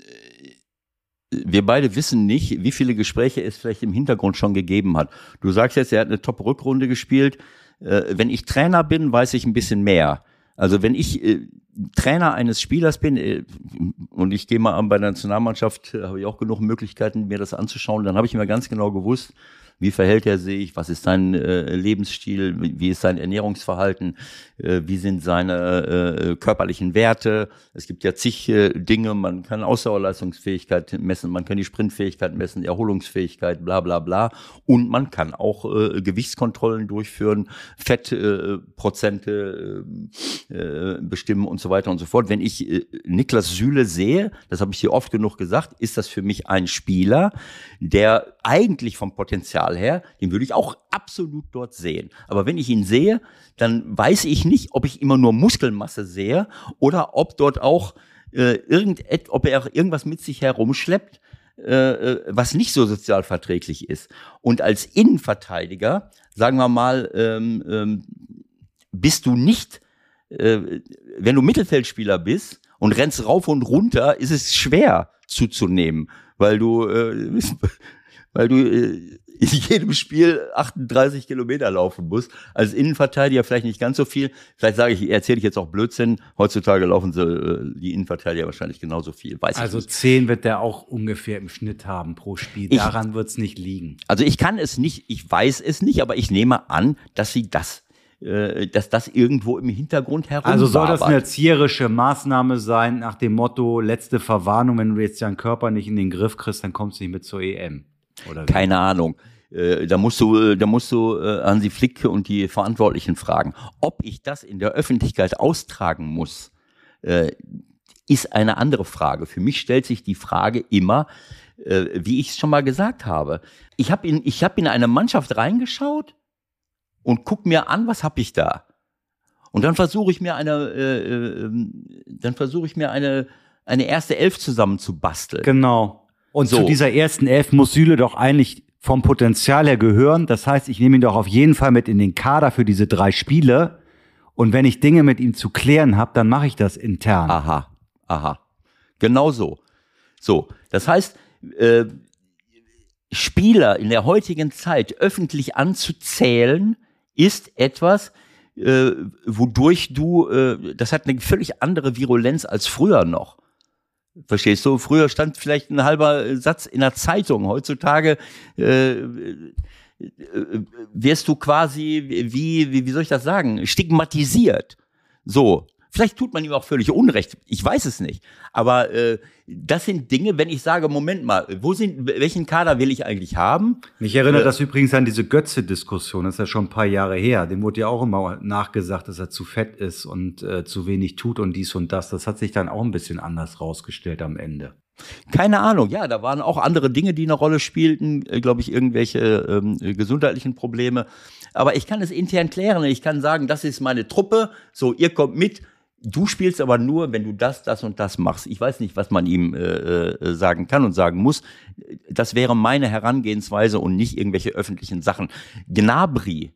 wir beide wissen nicht, wie viele Gespräche es vielleicht im Hintergrund schon gegeben hat. Du sagst jetzt, er hat eine Top-Rückrunde gespielt. Wenn ich Trainer bin, weiß ich ein bisschen mehr. Also wenn ich Trainer eines Spielers bin und ich gehe mal an bei der Nationalmannschaft, habe ich auch genug Möglichkeiten, mir das anzuschauen, dann habe ich mir ganz genau gewusst, wie verhält er sich, was ist sein Lebensstil, wie ist sein Ernährungsverhalten, wie sind seine körperlichen Werte. Es gibt ja zig Dinge, man kann Ausdauerleistungsfähigkeit messen, man kann die Sprintfähigkeit messen, Erholungsfähigkeit, bla bla bla. Und man kann auch Gewichtskontrollen durchführen, Fettprozente bestimmen und so weiter und so fort. Wenn ich Niklas Süle sehe, das habe ich hier oft genug gesagt, ist das für mich ein Spieler, der eigentlich vom Potenzial her, den würde ich auch absolut dort sehen. Aber wenn ich ihn sehe, dann weiß ich nicht, ob ich immer nur Muskelmasse sehe oder ob dort auch ob er irgendwas mit sich herumschleppt, was nicht so sozial verträglich ist. Und als Innenverteidiger, sagen wir mal, bist du nicht, wenn du Mittelfeldspieler bist und rennst rauf und runter, ist es schwer zuzunehmen, weil du in jedem Spiel 38 Kilometer laufen musst. Als Innenverteidiger vielleicht nicht ganz so viel. Vielleicht erzähle ich jetzt auch Blödsinn. Heutzutage laufen die Innenverteidiger wahrscheinlich genauso viel. Also 10 wird der auch ungefähr im Schnitt haben pro Spiel. Daran wird es nicht liegen. Also ich kann es nicht, ich weiß es nicht, aber ich nehme an, dass das irgendwo im Hintergrund herumwabert. Also soll das eine erzieherische Maßnahme sein, nach dem Motto, letzte Verwarnung, wenn du jetzt deinen Körper nicht in den Griff kriegst, dann kommst du nicht mit zur EM. Oder keine Ahnung. Da musst du Hansi Flick und die Verantwortlichen fragen. Ob ich das in der Öffentlichkeit austragen muss, ist eine andere Frage. Für mich stellt sich die Frage immer, wie ich es schon mal gesagt habe. Ich habe in eine Mannschaft reingeschaut und guck mir an, was habe ich da. Und dann versuche ich mir eine erste Elf zusammenzubasteln. Genau. Und So. zu dieser ersten Elf muss Süle doch eigentlich vom Potenzial her gehören. Das heißt, ich nehme ihn doch auf jeden Fall mit in den Kader für diese 3 Spiele. Und wenn ich Dinge mit ihm zu klären habe, dann mache ich das intern. Aha. Genau so. So, das heißt, Spieler in der heutigen Zeit öffentlich anzuzählen, ist etwas, wodurch das hat eine völlig andere Virulenz als früher noch. Verstehst du? Früher stand vielleicht ein halber Satz in der Zeitung. Heutzutage wirst du quasi, wie soll ich das sagen, stigmatisiert. So. Vielleicht tut man ihm auch völlig Unrecht. Ich weiß es nicht. Aber das sind Dinge, wenn ich sage, Moment mal, welchen Kader will ich eigentlich haben? Mich erinnert das übrigens an diese Götze-Diskussion. Das ist ja schon ein paar Jahre her. Dem wurde ja auch immer nachgesagt, dass er zu fett ist und zu wenig tut und dies und das. Das hat sich dann auch ein bisschen anders rausgestellt am Ende. Keine Ahnung, ja, da waren auch andere Dinge, die eine Rolle spielten, glaube ich, irgendwelche gesundheitlichen Probleme. Aber ich kann es intern klären. Ich kann sagen, das ist meine Truppe, so, ihr kommt mit. Du spielst aber nur, wenn du das und das machst. Ich weiß nicht, was man ihm sagen kann und sagen muss. Das wäre meine Herangehensweise und nicht irgendwelche öffentlichen Sachen. Gnabry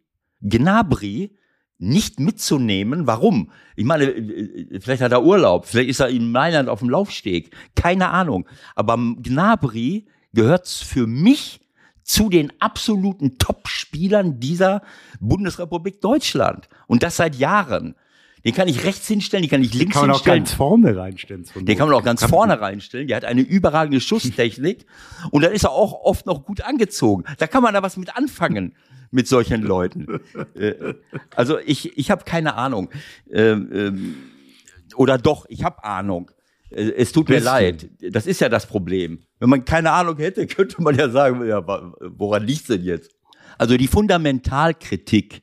nicht mitzunehmen. Warum? Ich meine, vielleicht hat er Urlaub, vielleicht ist er in Mailand auf dem Laufsteg. Keine Ahnung. Aber Gnabry gehört für mich zu den absoluten Top-Spielern dieser Bundesrepublik Deutschland. Und das seit Jahren. Den kann ich rechts hinstellen, den kann ich links hinstellen. Den kann man auch ganz vorne reinstellen. Den kann man auch ganz vorne reinstellen. Der hat eine überragende Schusstechnik. Und dann ist er auch oft noch gut angezogen. Da kann man da was mit anfangen, mit solchen Leuten. Also ich habe keine Ahnung. Oder doch, ich habe Ahnung. Es tut mir leid. Das ist ja das Problem. Wenn man keine Ahnung hätte, könnte man ja sagen, ja, woran liegt's denn jetzt? Also die Fundamentalkritik,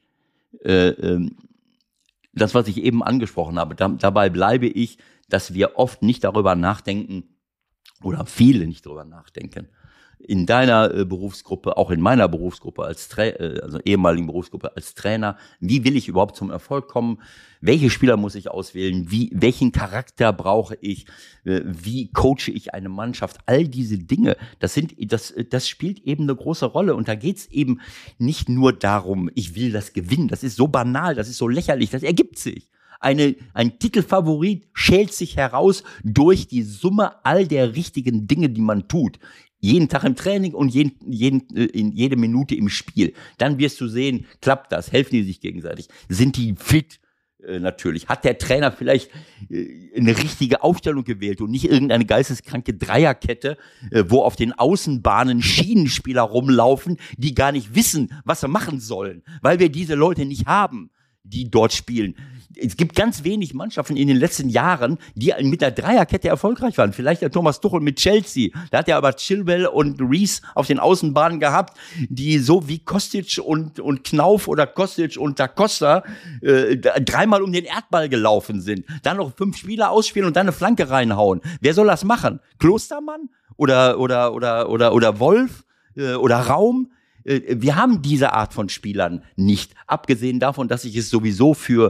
das, was ich eben angesprochen habe, dabei bleibe ich, dass wir oft nicht darüber nachdenken oder viele nicht darüber nachdenken. In deiner Berufsgruppe, auch in meiner Berufsgruppe also ehemaligen Berufsgruppe als Trainer, wie will ich überhaupt zum Erfolg kommen? Welche Spieler muss ich auswählen? Welchen Charakter brauche ich? Wie coache ich eine Mannschaft? All diese Dinge, das spielt eben eine große Rolle. Und da geht's eben nicht nur darum, ich will das gewinnen. Das ist so banal, das ist so lächerlich, das ergibt sich. Ein Titelfavorit schält sich heraus durch die Summe all der richtigen Dinge, die man tut. Jeden Tag im Training und jede Minute im Spiel. Dann wirst du sehen, klappt das, helfen die sich gegenseitig, sind die fit? Natürlich. Hat der Trainer vielleicht eine richtige Aufstellung gewählt und nicht irgendeine geisteskranke Dreierkette, wo auf den Außenbahnen Schienenspieler rumlaufen, die gar nicht wissen, was sie machen sollen, weil wir diese Leute nicht haben, die dort spielen. Es gibt ganz wenig Mannschaften in den letzten Jahren, die mit der Dreierkette erfolgreich waren. Vielleicht der Thomas Tuchel mit Chelsea. Da hat er aber Chilwell und Reece auf den Außenbahnen gehabt, die so wie Kostic und Knauf oder Kostic und Da Costa dreimal um den Erdball gelaufen sind. Dann noch 5 Spieler ausspielen und dann eine Flanke reinhauen. Wer soll das machen? Klostermann? Oder Wolf? Oder Raum? Wir haben diese Art von Spielern nicht. Abgesehen davon, dass ich es sowieso für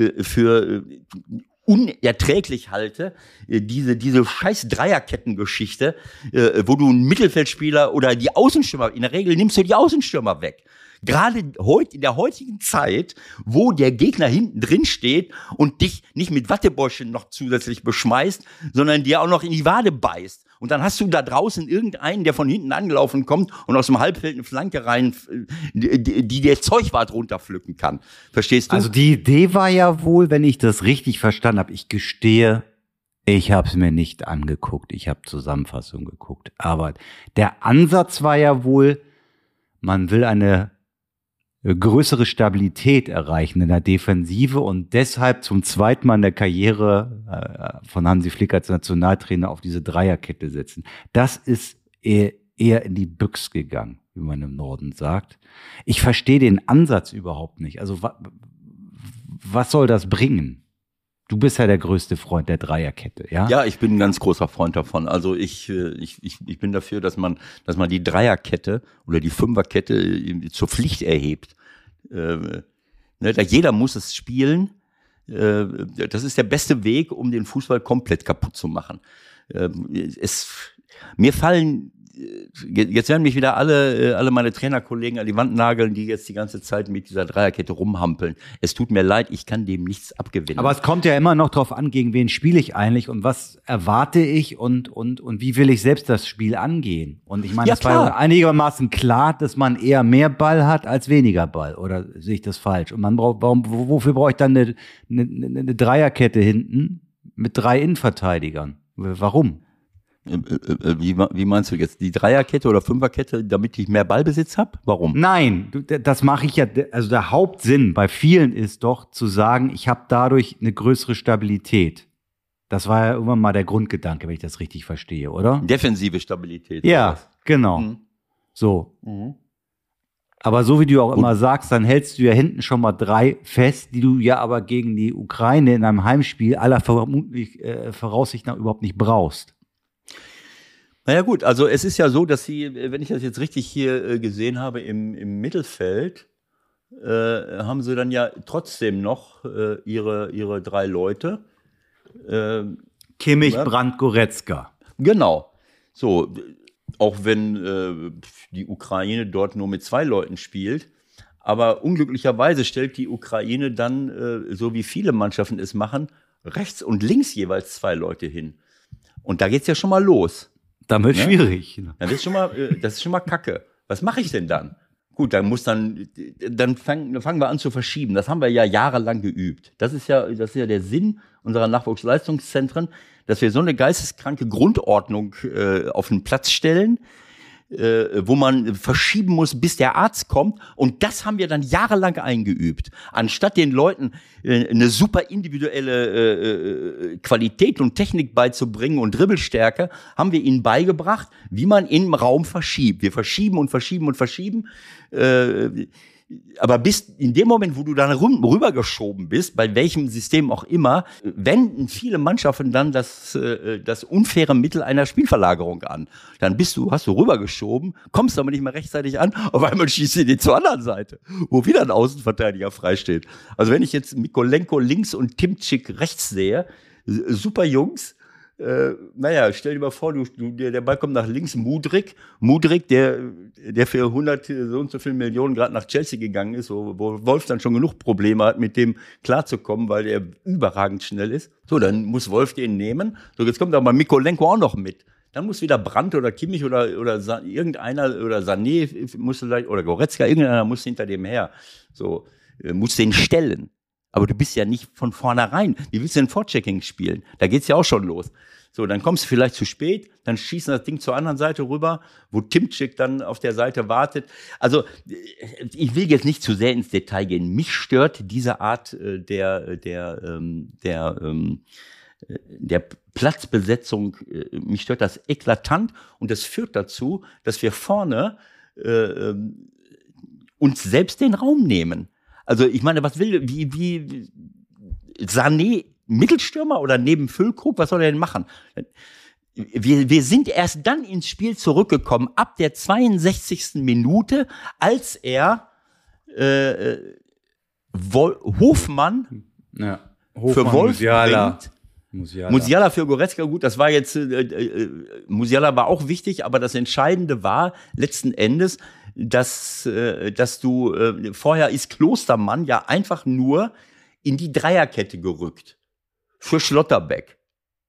unerträglich halte, diese scheiß Dreierkettengeschichte, wo du einen Mittelfeldspieler oder die Außenstürmer, in der Regel nimmst du die Außenstürmer weg. Gerade in der heutigen Zeit, wo der Gegner hinten drin steht und dich nicht mit Wattebäuschen noch zusätzlich beschmeißt, sondern dir auch noch in die Wade beißt. Und dann hast du da draußen irgendeinen, der von hinten angelaufen kommt und aus dem Halbfeld eine Flanke rein, die der Zeugwart runterpflücken kann. Verstehst du? Also die Idee war ja wohl, wenn ich das richtig verstanden habe, ich gestehe, ich habe es mir nicht angeguckt, ich habe Zusammenfassung geguckt. Aber der Ansatz war ja wohl, man will eine größere Stabilität erreichen in der Defensive und deshalb zum zweiten Mal in der Karriere von Hansi Flick als Nationaltrainer auf diese Dreierkette setzen. Das ist eher in die Büchs gegangen, wie man im Norden sagt. Ich verstehe den Ansatz überhaupt nicht. Also was soll das bringen? Du bist ja der größte Freund der Dreierkette, ja? Ja, ich bin ein ganz großer Freund davon. Also ich bin dafür, dass man die Dreierkette oder die Fünferkette zur Pflicht erhebt. Jeder muss es spielen. Das ist der beste Weg, um den Fußball komplett kaputt zu machen. Mir fallen, jetzt werden mich wieder alle meine Trainerkollegen an die Wand nageln, die jetzt die ganze Zeit mit dieser Dreierkette rumhampeln. Es tut mir leid, ich kann dem nichts abgewinnen. Aber es kommt ja immer noch drauf an, gegen wen spiele ich eigentlich und was erwarte ich und wie will ich selbst das Spiel angehen. Und ich meine, Ja, es war einigermaßen klar, dass man eher mehr Ball hat als weniger Ball. Oder sehe ich das falsch? Und wofür brauche ich dann eine Dreierkette hinten mit 3 Innenverteidigern? Warum? Wie meinst du jetzt? Die Dreierkette oder Fünferkette, damit ich mehr Ballbesitz habe? Warum? Nein, das mache ich ja, also der Hauptsinn bei vielen ist doch zu sagen, ich habe dadurch eine größere Stabilität. Das war ja irgendwann mal der Grundgedanke, wenn ich das richtig verstehe, oder? Defensive Stabilität. Ja, genau. Mhm. So. Aber so wie du auch immer sagst, dann hältst du ja hinten schon mal 3 fest, die du ja aber gegen die Ukraine in einem Heimspiel aller Voraussicht nach überhaupt nicht brauchst. Naja gut, also es ist ja so, dass sie, wenn ich das jetzt richtig hier gesehen habe, im Mittelfeld haben sie dann ja trotzdem noch ihre 3 Leute. Kimmich, Brandt, Goretzka. Genau. So, auch wenn die Ukraine dort nur mit 2 Leuten spielt. Aber unglücklicherweise stellt die Ukraine dann, so wie viele Mannschaften es machen, rechts und links jeweils 2 Leute hin. Und da geht's ja schon mal los. Dann wird schwierig. Das ist schon mal Kacke. Was mache ich denn dann? Gut, dann fangen wir an zu verschieben. Das haben wir ja jahrelang geübt. Das ist ja der Sinn unserer Nachwuchsleistungszentren, dass wir so eine geisteskranke Grundordnung auf den Platz stellen, wo man verschieben muss, bis der Arzt kommt. Und das haben wir dann jahrelang eingeübt. Anstatt den Leuten eine super individuelle Qualität und Technik beizubringen und Dribbelstärke, haben wir ihnen beigebracht, wie man im Raum verschiebt. Wir verschieben und verschieben und verschieben. Aber bis in dem Moment, wo du dann rübergeschoben bist, bei welchem System auch immer, wenden viele Mannschaften dann das unfaire Mittel einer Spielverlagerung an. Dann hast du rübergeschoben, kommst aber nicht mehr rechtzeitig an, auf einmal schießt du die zur anderen Seite, wo wieder ein Außenverteidiger freisteht. Also wenn ich jetzt Mikolenko links und Timczyk rechts sehe, super Jungs, stell dir mal vor, der Ball kommt nach links, Mudryk, der für 100 so und so viele Millionen gerade nach Chelsea gegangen ist, wo Wolf dann schon genug Probleme hat, mit dem klarzukommen, weil er überragend schnell ist. So, dann muss Wolf den nehmen. So, jetzt kommt aber Mikolenko auch noch mit. Dann muss wieder Brandt oder Kimmich oder irgendeiner oder Sané muss vielleicht, oder Goretzka, irgendeiner muss hinter dem her. So, muss den stellen. Aber du bist ja nicht von vornherein. Wie willst du denn Vorchecking spielen? Da geht's ja auch schon los. So, dann kommst du vielleicht zu spät, dann schießen das Ding zur anderen Seite rüber, wo Timczyk dann auf der Seite wartet. Also, ich will jetzt nicht zu sehr ins Detail gehen. Mich stört diese Art der Platzbesetzung, mich stört das eklatant und das führt dazu, dass wir vorne uns selbst den Raum nehmen. Also ich meine, wie Sané, Mittelstürmer oder neben Füllkrug, was soll er denn machen? Wir sind erst dann ins Spiel zurückgekommen, ab der 62. Minute, als er Hofmann für Wolf bringt. Musiala für Goretzka, gut, das war jetzt, Musiala war auch wichtig, aber das Entscheidende war letzten Endes, dass du, vorher ist Klostermann ja einfach nur in die Dreierkette gerückt. Für Schlotterbeck.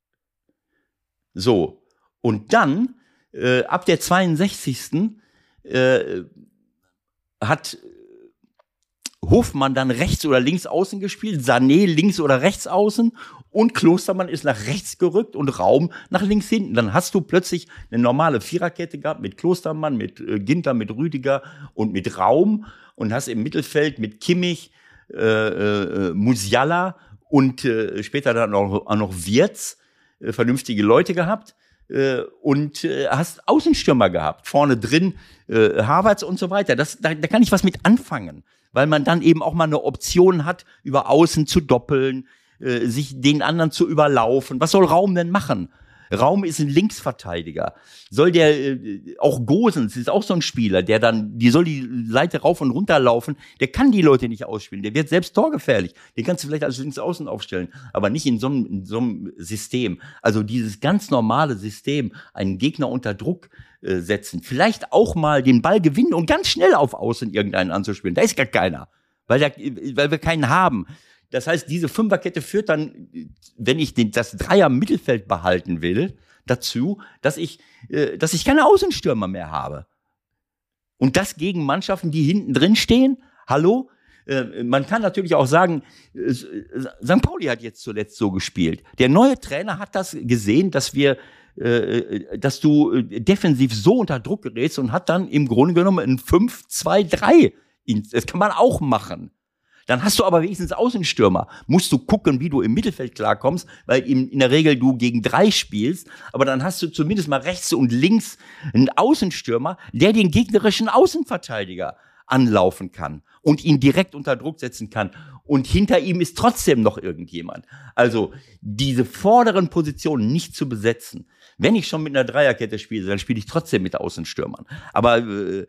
So. Und dann, ab der 62. Hat Hofmann dann rechts oder links außen gespielt, Sané links oder rechts außen und Klostermann ist nach rechts gerückt und Raum nach links hinten. Dann hast du plötzlich eine normale Viererkette gehabt mit Klostermann, mit Ginter, mit Rüdiger und mit Raum und hast im Mittelfeld mit Kimmich, Musiala und später dann auch noch Wirtz vernünftige Leute gehabt und hast Außenstürmer gehabt, vorne drin Havertz und so weiter. Da kann ich was mit anfangen, weil man dann eben auch mal eine Option hat, über Außen zu doppeln. sich den anderen zu überlaufen. Was soll Raum denn machen? Raum ist ein Linksverteidiger. Soll der, auch Gosens ist auch so ein Spieler, der dann, die soll die Seite rauf und runter laufen, der kann die Leute nicht ausspielen, der wird selbst torgefährlich. Den kannst du vielleicht als Linksaußen aufstellen, aber nicht in so einem System. Also dieses ganz normale System, einen Gegner unter Druck setzen, vielleicht auch mal den Ball gewinnen und ganz schnell auf Außen irgendeinen anzuspielen. Da ist gar keiner, weil wir keinen haben. Das heißt, diese Fünferkette führt dann, wenn ich das Dreier-Mittelfeld behalten will, dazu, dass ich keine Außenstürmer mehr habe. Und das gegen Mannschaften, die hinten drin stehen. Hallo? Man kann natürlich auch sagen, St. Pauli hat jetzt zuletzt so gespielt. Der neue Trainer hat das gesehen, dass du defensiv so unter Druck gerätst und hat dann im Grunde genommen ein 5-2-3. Das kann man auch machen. Dann hast du aber wenigstens Außenstürmer. Musst du gucken, wie du im Mittelfeld klarkommst, weil in der Regel du gegen 3 spielst. Aber dann hast du zumindest mal rechts und links einen Außenstürmer, der den gegnerischen Außenverteidiger anlaufen kann und ihn direkt unter Druck setzen kann. Und hinter ihm ist trotzdem noch irgendjemand. Also diese vorderen Positionen nicht zu besetzen. Wenn ich schon mit einer Dreierkette spiele, dann spiele ich trotzdem mit Außenstürmern. Aber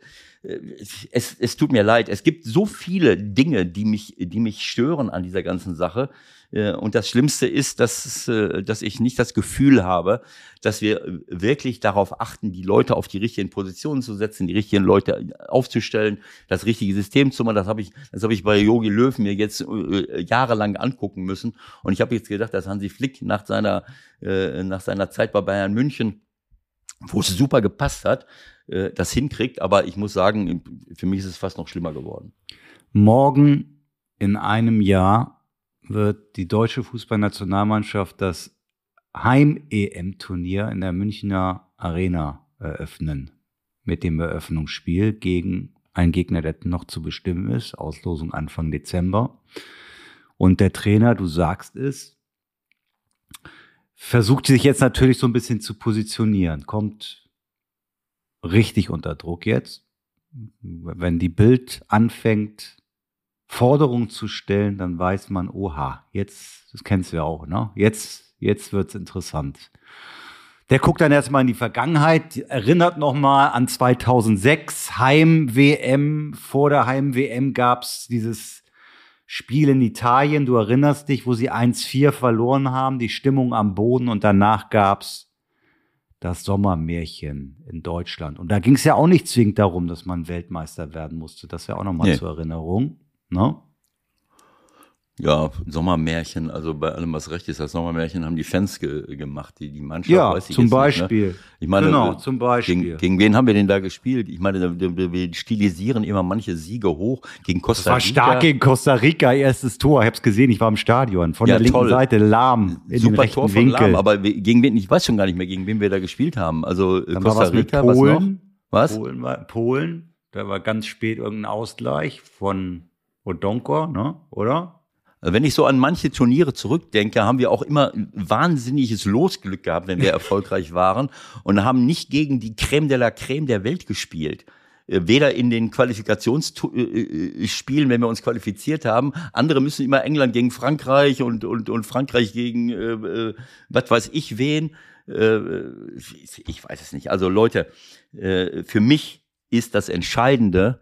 es tut mir leid. Es gibt so viele Dinge, die mich stören an dieser ganzen Sache. Und das Schlimmste ist, dass ich nicht das Gefühl habe, dass wir wirklich darauf achten, die Leute auf die richtigen Positionen zu setzen, die richtigen Leute aufzustellen, das richtige System zu machen. Das habe ich bei Jogi Löw mir jetzt jahrelang angucken müssen. Und ich habe jetzt gedacht, dass Hansi Flick nach seiner Zeit bei Bayern München, wo es super gepasst hat, das hinkriegt. Aber ich muss sagen, für mich ist es fast noch schlimmer geworden. Morgen in einem Jahr wird die deutsche Fußballnationalmannschaft das Heim-EM-Turnier in der Münchner Arena eröffnen. Mit dem Eröffnungsspiel gegen einen Gegner, der noch zu bestimmen ist. Auslosung Anfang Dezember. Und der Trainer, du sagst es, versucht sich jetzt natürlich so ein bisschen zu positionieren. Kommt richtig unter Druck jetzt. Wenn die Bild anfängt, Forderungen zu stellen, dann weiß man, oha, jetzt, das kennst du ja auch, ne? Jetzt wird's interessant. Der guckt dann erstmal in die Vergangenheit, erinnert nochmal an 2006, Heim-WM. Vor der Heim-WM gab's dieses Spiel in Italien, du erinnerst dich, wo sie 1-4 verloren haben, die Stimmung am Boden, und danach gab's das Sommermärchen in Deutschland. Und da ging's ja auch nicht zwingend darum, dass man Weltmeister werden musste. Das ist ja auch nochmal zur Erinnerung. No? Ja, Sommermärchen, also bei allem, was recht ist, das Sommermärchen haben die Fans gemacht, die Mannschaft. Ja, weiß ich zum jetzt Beispiel. Nicht, ne? Ich meine, genau, zum Beispiel. Gegen wen haben wir denn da gespielt? Ich meine, wir stilisieren immer manche Siege hoch. Gegen Costa Rica. Das war stark gegen Costa Rica, erstes Tor. Ich hab's gesehen, ich war im Stadion. Von der linken Seite, Lahm in Super den rechten Tor von Winkel. Lahm, aber gegen wen, ich weiß schon gar nicht mehr, gegen wen wir da gespielt haben. Also Dann Costa war was Rica, mit Polen. was noch? Polen, da war ganz spät irgendein Ausgleich von Odonko, ne? Oder? Wenn ich so an manche Turniere zurückdenke, haben wir auch immer ein wahnsinniges Losglück gehabt, wenn wir erfolgreich waren, und haben nicht gegen die Crème de la Crème der Welt gespielt. Weder in den Qualifikationsspielen, wenn wir uns qualifiziert haben. Andere müssen immer England gegen Frankreich und Frankreich gegen was weiß ich wen. Ich weiß es nicht. Also Leute, für mich ist das Entscheidende,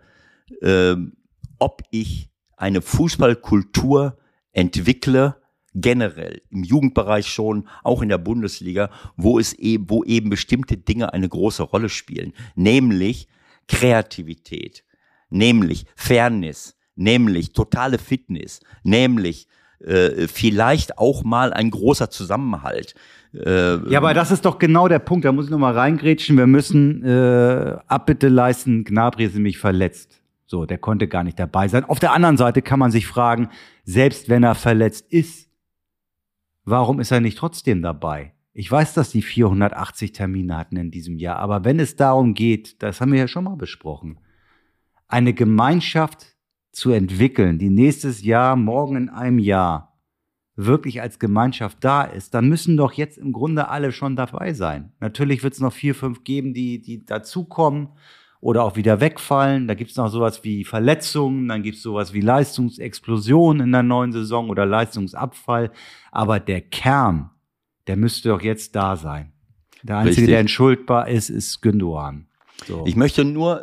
ob ich eine Fußballkultur entwickle, generell im Jugendbereich schon, auch in der Bundesliga, wo eben bestimmte Dinge eine große Rolle spielen, nämlich Kreativität, nämlich Fairness, nämlich totale Fitness, nämlich vielleicht auch mal ein großer Zusammenhalt. Ja, aber das ist doch genau der Punkt, da muss ich noch mal reingrätschen, wir müssen Abbitte leisten, Gnabry ist nämlich verletzt. So, der konnte gar nicht dabei sein. Auf der anderen Seite kann man sich fragen, selbst wenn er verletzt ist, warum ist er nicht trotzdem dabei? Ich weiß, dass die 480 Termine hatten in diesem Jahr, aber wenn es darum geht, das haben wir ja schon mal besprochen, eine Gemeinschaft zu entwickeln, die nächstes Jahr, morgen in einem Jahr wirklich als Gemeinschaft da ist, dann müssen doch jetzt im Grunde alle schon dabei sein. Natürlich wird es noch 4, 5 geben, die dazukommen. oder auch wieder wegfallen. Da gibt es noch sowas wie Verletzungen, dann gibt es sowas wie Leistungsexplosion in der neuen Saison oder Leistungsabfall. Aber der Kern, der müsste doch jetzt da sein. Der Einzige, Richtig. der entschuldbar ist Gündoğan. So. Ich möchte nur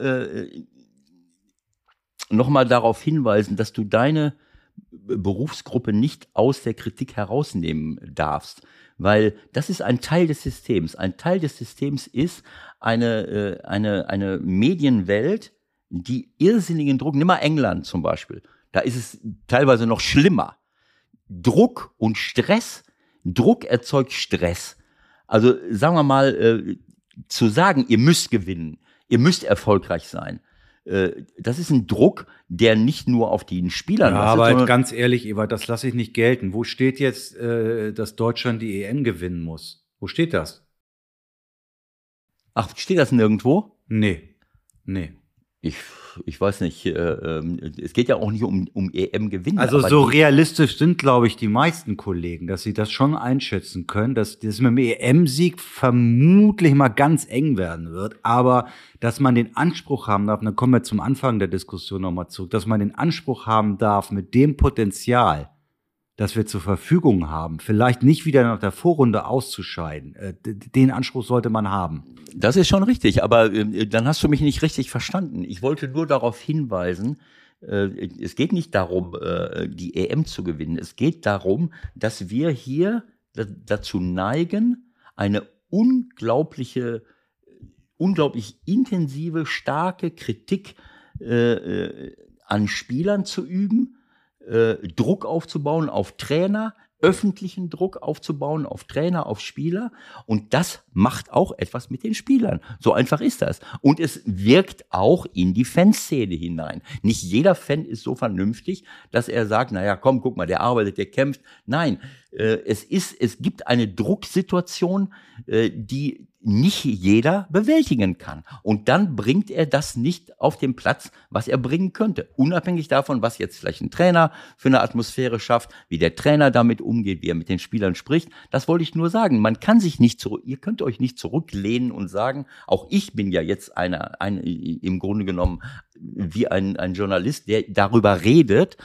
nochmal darauf hinweisen, dass du deine Berufsgruppe nicht aus der Kritik herausnehmen darfst, weil das ist ein Teil des Systems. Ein Teil des Systems ist eine Medienwelt, die irrsinnigen Druck, nimm mal England zum Beispiel, da ist es teilweise noch schlimmer. Druck und Stress, Druck erzeugt Stress. Also sagen wir mal, zu sagen, ihr müsst gewinnen, ihr müsst erfolgreich sein, das ist ein Druck, der nicht nur auf den Spielern Ja, lastet, aber sondern ganz ehrlich, Ewald, das lasse ich nicht gelten. Wo steht jetzt, dass Deutschland die EM gewinnen muss? Wo steht das? ach, steht das nirgendwo? Nee. Ich weiß nicht, es geht ja auch nicht um EM-Gewinn. Also so realistisch sind, glaube ich, die meisten Kollegen, dass sie das schon einschätzen können, dass das mit dem EM-Sieg vermutlich mal ganz eng werden wird, aber dass man den Anspruch haben darf, dann kommen wir zum Anfang der Diskussion nochmal zurück, dass man den Anspruch haben darf, mit dem Potenzial, das wir zur Verfügung haben, vielleicht nicht wieder nach der Vorrunde auszuscheiden. Den Anspruch sollte man haben. Das ist schon richtig, aber dann hast du mich nicht richtig verstanden. Ich wollte nur darauf hinweisen, es geht nicht darum, die EM zu gewinnen. Es geht darum, dass wir hier dazu neigen, eine unglaublich intensive, starke Kritik an Spielern zu üben, Druck aufzubauen auf Trainer, öffentlichen Druck aufzubauen auf Trainer, auf Spieler. Und das macht auch etwas mit den Spielern. So einfach ist das. Und es wirkt auch in die Fanszene hinein. Nicht jeder Fan ist so vernünftig, dass er sagt, naja, komm, guck mal, der arbeitet, der kämpft. Nein, es gibt eine Drucksituation, die nicht jeder bewältigen kann. Und dann bringt er das nicht auf den Platz, was er bringen könnte. Unabhängig davon, was jetzt vielleicht ein Trainer für eine Atmosphäre schafft, wie der Trainer damit umgeht, wie er mit den Spielern spricht. Das wollte ich nur sagen. Man kann sich nicht ihr könnt euch nicht zurücklehnen und sagen, auch ich bin ja jetzt im Grunde genommen wie ein Journalist, der darüber redet.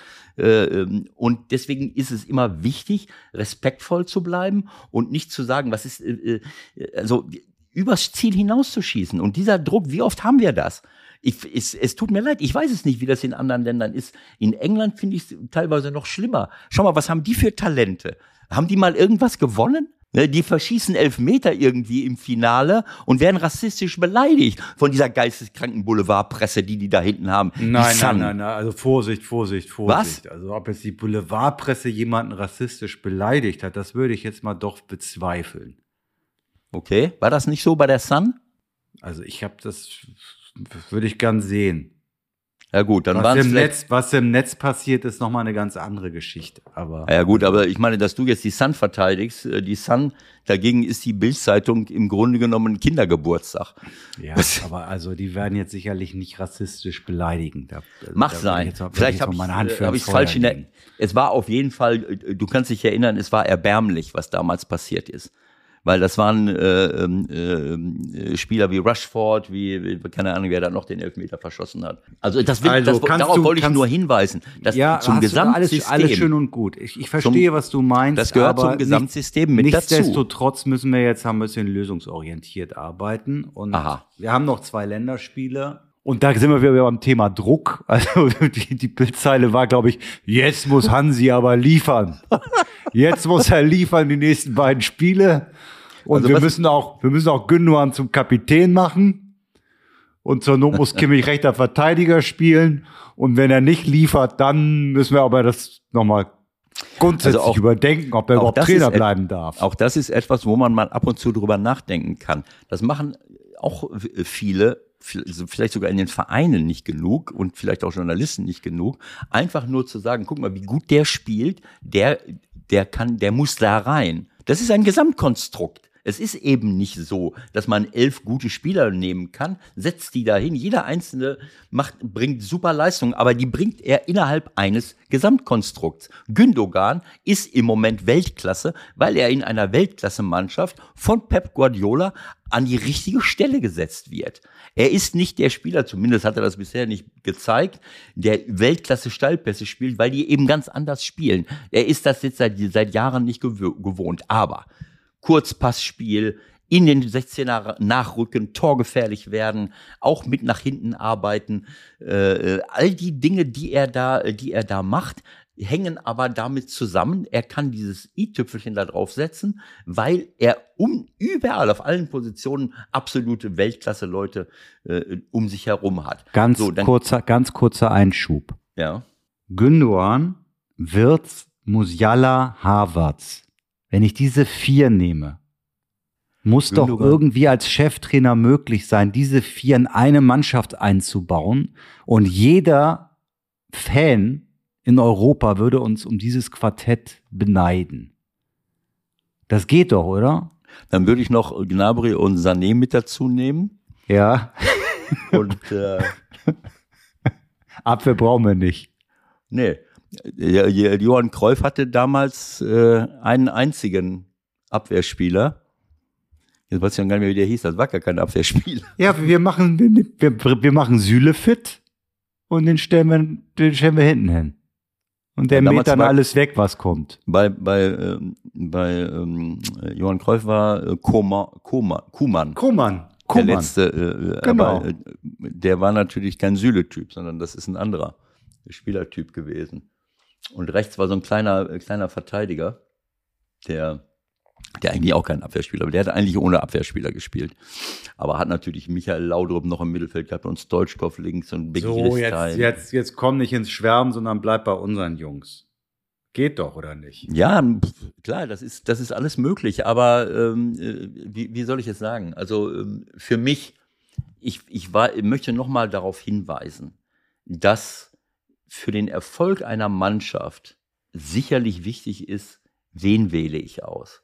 Und deswegen ist es immer wichtig, respektvoll zu bleiben und nicht zu sagen, was ist, also übers Ziel hinauszuschießen. Und dieser Druck, wie oft haben wir das? Es tut mir leid, ich weiß es nicht, wie das in anderen Ländern ist. In England finde ich es teilweise noch schlimmer. Schau mal, was haben die für Talente? Haben die mal irgendwas gewonnen? Die verschießen Elfmeter irgendwie im Finale und werden rassistisch beleidigt von dieser geisteskranken Boulevardpresse, die da hinten haben. Nein, also Vorsicht. Was? Also ob jetzt die Boulevardpresse jemanden rassistisch beleidigt hat, das würde ich jetzt mal doch bezweifeln. Okay, war das nicht so bei der Sun? Also das würde ich gern sehen. Ja gut, dann waren es was im Netz passiert, ist nochmal eine ganz andere Geschichte. Ja gut, aber ich meine, dass du jetzt die Sun verteidigst, die Sun, dagegen ist die Bild-Zeitung im Grunde genommen ein Kindergeburtstag. Ja, aber also die werden jetzt sicherlich nicht rassistisch beleidigen. Mag sein. Vielleicht habe ich es falsch es war auf jeden Fall, du kannst dich erinnern, es war erbärmlich, was damals passiert ist. Weil das waren Spieler wie Rashford, keine Ahnung, wer da noch den Elfmeter verschossen hat. Also darauf wollte ich nur hinweisen. Dass zum Gesamtsystem. Alles schön und gut. Ich verstehe, was du meinst. Das gehört zum Gesamtsystem mit dazu. Nichtsdestotrotz müssen wir jetzt ein bisschen lösungsorientiert arbeiten. Und wir haben noch 2 Länderspiele. Und da sind wir wieder beim Thema Druck. Also die Bildzeile war, glaube ich, jetzt muss Hansi aber liefern. Jetzt muss er liefern die nächsten beiden Spiele. Und also wir müssen auch Gündoğan zum Kapitän machen. Und zur Not muss Kimmich rechter Verteidiger spielen. Und wenn er nicht liefert, dann müssen wir aber das nochmal grundsätzlich überdenken, ob er überhaupt Trainer bleiben darf. Auch das ist etwas, wo man mal ab und zu drüber nachdenken kann. Das machen auch viele, vielleicht sogar in den Vereinen nicht genug und vielleicht auch Journalisten nicht genug, einfach nur zu sagen, guck mal, wie gut der spielt, der muss da rein. Das ist ein Gesamtkonstrukt. Es ist eben nicht so, dass man 11 gute Spieler nehmen kann, setzt die dahin, jeder Einzelne bringt super Leistung, aber die bringt er innerhalb eines Gesamtkonstrukts. Gündogan ist im Moment Weltklasse, weil er in einer Weltklasse-Mannschaft von Pep Guardiola an die richtige Stelle gesetzt wird. Er ist nicht der Spieler, zumindest hat er das bisher nicht gezeigt, der Weltklasse-Steilpässe spielt, weil die eben ganz anders spielen. Er ist das jetzt seit Jahren nicht gewohnt, aber Kurzpassspiel, in den 16er nachrücken, torgefährlich werden, auch mit nach hinten arbeiten. All die Dinge, die er da macht, hängen aber damit zusammen. Er kann dieses i-Tüpfelchen da draufsetzen, weil er überall auf allen Positionen absolute Weltklasse-Leute um sich herum hat. Ganz kurzer Einschub. Ja. Gündogan, Wirtz, Musiala, Havertz. Wenn ich diese 4 nehme, muss Gündogan. doch irgendwie als Cheftrainer möglich sein, diese 4 in eine Mannschaft einzubauen. Und jeder Fan in Europa würde uns um dieses Quartett beneiden. Das geht doch, oder? Dann würde ich noch Gnabry und Sané mit dazu nehmen. Ja. Und Abwehr brauchen wir nicht. nee. Johann Cruyff hatte damals einen einzigen Abwehrspieler. Jetzt weiß ich gar nicht mehr, wie der hieß. Das war gar kein Abwehrspieler. Ja, wir machen Süle fit und den stellen wir hinten hin. Und der mäht dann alles weg, was kommt. Bei Johann Cruyff war Koeman. Der letzte, Genau. Aber der war natürlich kein Süle-Typ, sondern das ist ein anderer Spielertyp gewesen. Und rechts war so ein kleiner Verteidiger, der eigentlich auch kein Abwehrspieler, aber der hat eigentlich ohne Abwehrspieler gespielt. Aber hat natürlich Michael Laudrup noch im Mittelfeld gehabt und Stoichkov links und Big So, jetzt komm nicht ins Schwärmen, sondern bleib bei unseren Jungs. Geht doch, oder nicht? Ja, klar, das ist alles möglich, aber wie soll ich es sagen? Also für mich, ich möchte nochmal darauf hinweisen, dass für den Erfolg einer Mannschaft sicherlich wichtig ist, wen wähle ich aus?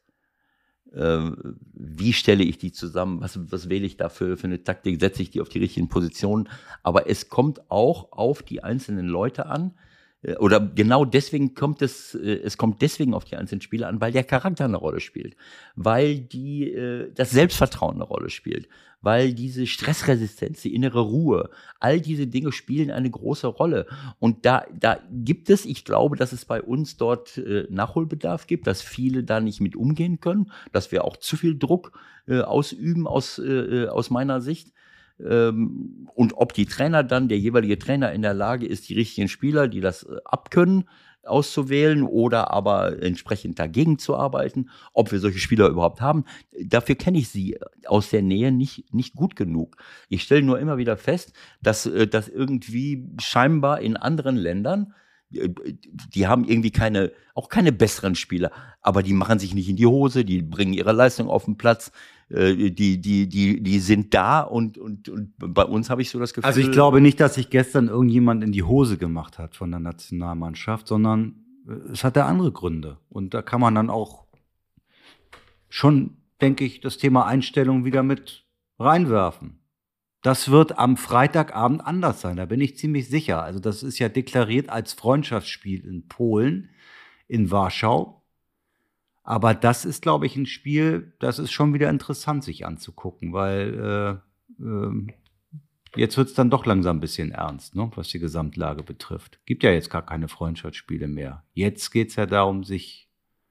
Wie stelle ich die zusammen? Was wähle ich dafür für eine Taktik? Setze ich die auf die richtigen Positionen? Aber es kommt auch auf die einzelnen Leute an. Oder genau deswegen kommt es kommt deswegen auf die einzelnen Spieler an, weil der Charakter eine Rolle spielt, weil das Selbstvertrauen eine Rolle spielt, weil diese Stressresistenz, die innere Ruhe, all diese Dinge spielen eine große Rolle. Und da gibt es, ich glaube, dass es bei uns dort Nachholbedarf gibt, dass viele da nicht mit umgehen können, dass wir auch zu viel Druck ausüben aus meiner Sicht. Und ob der jeweilige Trainer in der Lage ist, die richtigen Spieler, die das abkönnen, auszuwählen oder aber entsprechend dagegen zu arbeiten, ob wir solche Spieler überhaupt haben, dafür kenne ich sie aus der Nähe nicht gut genug. Ich stelle nur immer wieder fest, dass irgendwie scheinbar in anderen Ländern, die haben irgendwie keine besseren Spieler, aber die machen sich nicht in die Hose, die bringen ihre Leistung auf den Platz, die sind da und bei uns habe ich so das Gefühl. Also ich glaube nicht, dass sich gestern irgendjemand in die Hose gemacht hat von der Nationalmannschaft, sondern es hatte andere Gründe. Und da kann man dann auch schon, denke ich, das Thema Einstellung wieder mit reinwerfen. Das wird am Freitagabend anders sein, da bin ich ziemlich sicher. Also das ist ja deklariert als Freundschaftsspiel in Polen, in Warschau. Aber das ist, glaube ich, ein Spiel, das ist schon wieder interessant, sich anzugucken, weil jetzt wird es dann doch langsam ein bisschen ernst, ne, was die Gesamtlage betrifft. Gibt ja jetzt gar keine Freundschaftsspiele mehr. Jetzt geht es ja darum, sich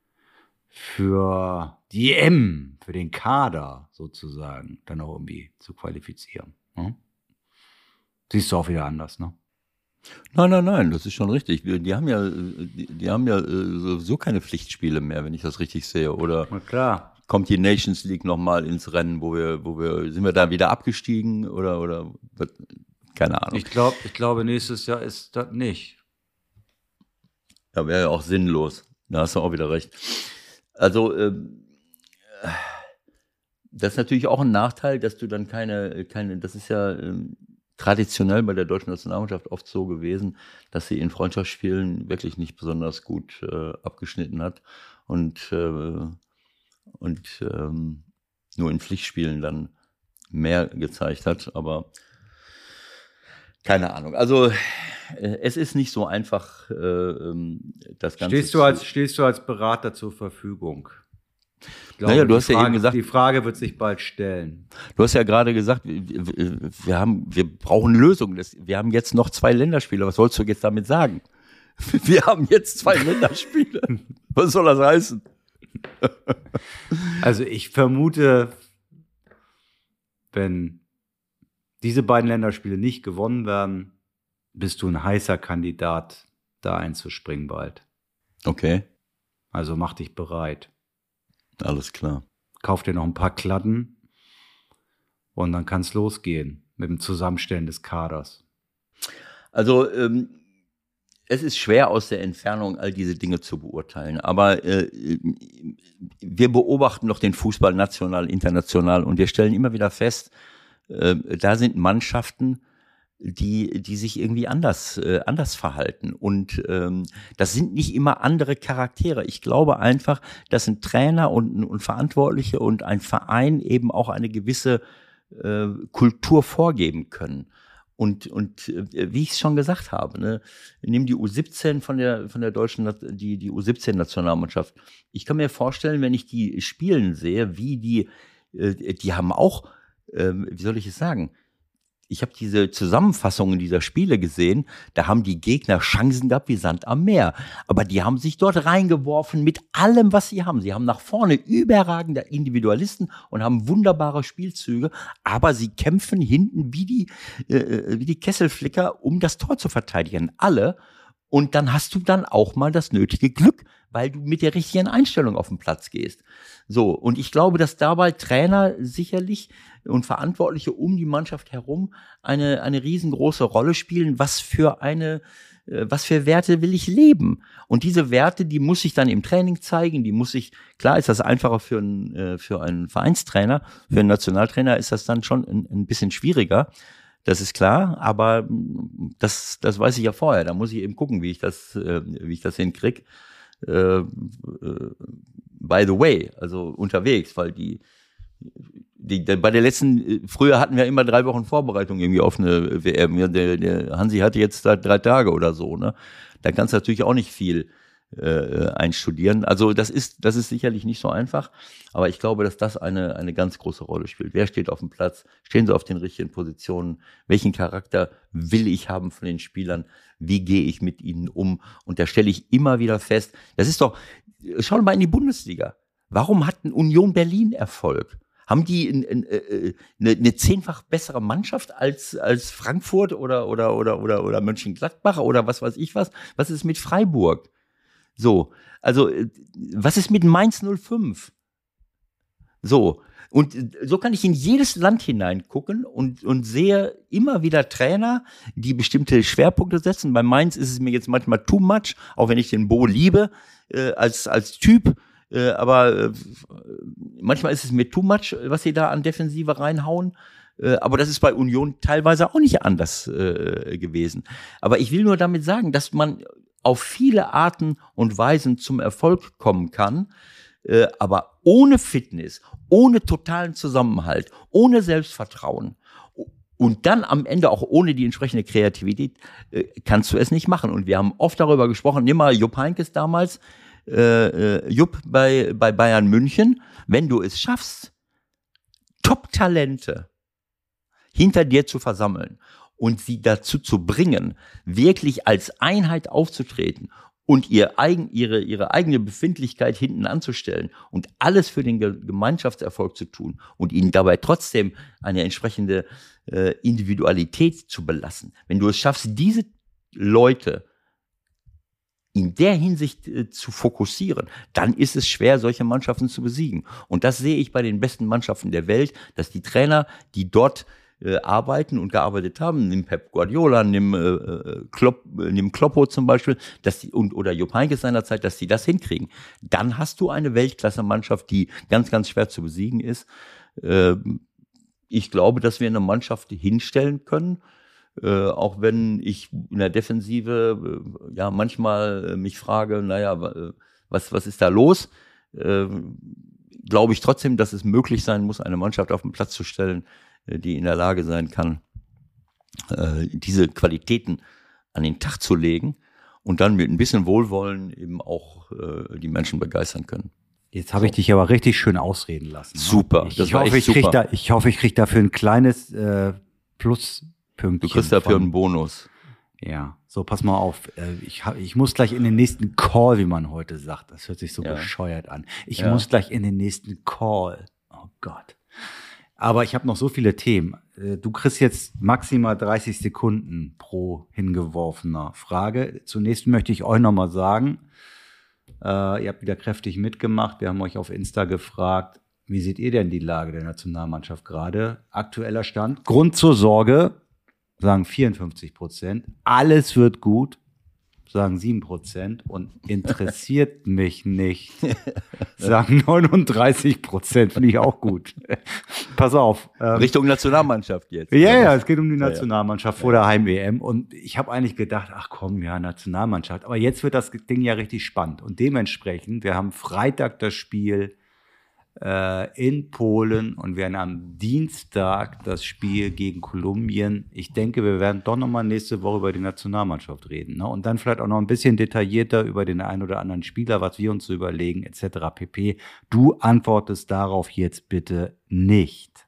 für die EM, für den Kader sozusagen, dann auch irgendwie zu qualifizieren. Ne? Siehst du auch wieder anders, ne? Nein, das ist schon richtig. Die haben ja sowieso keine Pflichtspiele mehr, wenn ich das richtig sehe. Oder Na klar. kommt die Nations League nochmal ins Rennen, sind wir da wieder abgestiegen oder keine Ahnung. Ich glaube, nächstes Jahr ist das nicht. Ja, wäre ja auch sinnlos. Da hast du auch wieder recht. Also, das ist natürlich auch ein Nachteil, dass du dann keine, das ist ja traditionell bei der deutschen Nationalmannschaft oft so gewesen, dass sie in Freundschaftsspielen wirklich nicht besonders gut abgeschnitten hat. Und nur in Pflichtspielen dann mehr gezeigt hat, aber keine Ahnung. Also es ist nicht so einfach, das Ganze. Stehst du als Berater zur Verfügung? Ich glaube, naja, du hast ja eben gesagt, die Frage wird sich bald stellen. Du hast ja gerade gesagt, wir brauchen Lösungen. Wir haben jetzt noch 2 Länderspiele. Was sollst du jetzt damit sagen? Wir haben jetzt 2 Länderspiele. Was soll das heißen? Also ich vermute, wenn diese beiden Länderspiele nicht gewonnen werden, bist du ein heißer Kandidat, da einzuspringen bald. Okay. Also mach dich bereit. Alles klar. Kauf dir noch ein paar Kladden und dann kann es losgehen mit dem Zusammenstellen des Kaders. Also es ist schwer aus der Entfernung all diese Dinge zu beurteilen, aber wir beobachten doch den Fußball national, international und wir stellen immer wieder fest, da sind Mannschaften, die sich irgendwie anders verhalten. Und das sind nicht immer andere Charaktere. Ich glaube einfach, dass ein Trainer und Verantwortliche und ein Verein eben auch eine gewisse Kultur vorgeben können. Und wie ich es schon gesagt habe, ne, nimm die U17 von der deutschen, die U17-Nationalmannschaft. Ich kann mir vorstellen, wenn ich die spielen sehe, wie die haben auch, wie soll ich es sagen? Ich habe diese Zusammenfassungen dieser Spiele gesehen, da haben die Gegner Chancen gehabt wie Sand am Meer. Aber die haben sich dort reingeworfen mit allem, was sie haben. Sie haben nach vorne überragende Individualisten und haben wunderbare Spielzüge, aber sie kämpfen hinten wie die Kesselflicker, um das Tor zu verteidigen. Alle. Und dann hast du dann auch mal das nötige Glück, weil du mit der richtigen Einstellung auf den Platz gehst. So, und ich glaube, dass dabei Trainer sicherlich und Verantwortliche um die Mannschaft herum eine riesengroße Rolle spielen. Was für Werte will ich leben? Und diese Werte, die muss ich dann im Training zeigen, klar ist das einfacher für einen Vereinstrainer, für einen Nationaltrainer ist das dann schon ein bisschen schwieriger. Das ist klar, aber das weiß ich ja vorher. Da muss ich eben gucken, wie ich das hinkriege. By the way, also unterwegs, weil bei der letzten, früher hatten wir immer 3 Wochen Vorbereitung irgendwie auf eine WM. Ja, der Hansi hatte jetzt 3 Tage oder so, ne? Da kannst du natürlich auch nicht viel einstudieren. Also das ist sicherlich nicht so einfach, aber ich glaube, dass das eine ganz große Rolle spielt. Wer steht auf dem Platz? Stehen sie auf den richtigen Positionen? Welchen Charakter will ich haben von den Spielern? Wie gehe ich mit ihnen um? Und da stelle ich immer wieder fest, schau mal in die Bundesliga. Warum hat Union Berlin Erfolg? Haben die eine 10-fach bessere Mannschaft als Frankfurt oder Mönchengladbach oder was weiß ich was? Was ist mit Freiburg? So, also was ist mit Mainz 05? So, und so kann ich in jedes Land hineingucken und sehe immer wieder Trainer, die bestimmte Schwerpunkte setzen. Bei Mainz ist es mir jetzt manchmal too much, auch wenn ich den Bo liebe als Typ. Aber manchmal ist es mir too much, was sie da an Defensive reinhauen. Aber das ist bei Union teilweise auch nicht anders gewesen. Aber ich will nur damit sagen, dass man auf viele Arten und Weisen zum Erfolg kommen kann, aber ohne Fitness, ohne totalen Zusammenhalt, ohne Selbstvertrauen und dann am Ende auch ohne die entsprechende Kreativität kannst du es nicht machen. Und wir haben oft darüber gesprochen, nimm mal Jupp Heynckes damals, Jupp bei Bayern München, wenn du es schaffst, Top-Talente hinter dir zu versammeln und sie dazu zu bringen, wirklich als Einheit aufzutreten und ihre eigene Befindlichkeit hinten anzustellen und alles für den Gemeinschaftserfolg zu tun und ihnen dabei trotzdem eine entsprechende Individualität zu belassen. Wenn du es schaffst, diese Leute in der Hinsicht zu fokussieren, dann ist es schwer, solche Mannschaften zu besiegen. Und das sehe ich bei den besten Mannschaften der Welt, dass die Trainer, die dort arbeiten und gearbeitet haben, nimm Pep Guardiola, nimm Kloppo zum Beispiel, oder Jupp Heynckes seinerzeit, dass die das hinkriegen. Dann hast du eine Weltklasse-Mannschaft, die ganz, ganz schwer zu besiegen ist. Ich glaube, dass wir eine Mannschaft hinstellen können, auch wenn ich in der Defensive manchmal mich frage, was ist da los? glaube ich trotzdem, dass es möglich sein muss, eine Mannschaft auf den Platz zu stellen, die in der Lage sein kann, diese Qualitäten an den Tag zu legen und dann mit ein bisschen Wohlwollen eben auch die Menschen begeistern können. Jetzt habe ich dich aber richtig schön ausreden lassen. Super, Ich hoffe, ich krieg dafür ein kleines Pluspünktchen. Du kriegst dafür einen Bonus. Ja, so pass mal auf. Ich muss gleich in den nächsten Call, wie man heute sagt. Das hört sich so bescheuert an. Ich muss gleich in den nächsten Call. Oh Gott. Aber ich habe noch so viele Themen. Du kriegst jetzt maximal 30 Sekunden pro hingeworfener Frage. Zunächst möchte ich euch nochmal sagen, ihr habt wieder kräftig mitgemacht. Wir haben euch auf Insta gefragt, wie seht ihr denn die Lage der Nationalmannschaft gerade? Aktueller Stand. Grund zur Sorge, sagen 54%. Alles wird gut, sagen 7%. Und interessiert mich nicht, sagen 39%. Finde ich auch gut. Pass auf. Richtung Nationalmannschaft jetzt. Ja, es geht um die Nationalmannschaft vor der Heim-WM. Und ich habe eigentlich gedacht, ach komm, ja, Nationalmannschaft. Aber jetzt wird das Ding ja richtig spannend. Und dementsprechend, wir haben Freitag das Spiel in Polen und wir haben am Dienstag das Spiel gegen Kolumbien. Ich denke, wir werden doch nochmal nächste Woche über die Nationalmannschaft reden. Ne? Und dann vielleicht auch noch ein bisschen detaillierter über den einen oder anderen Spieler, was wir uns so überlegen, etc. pp. Du antwortest darauf jetzt bitte nicht.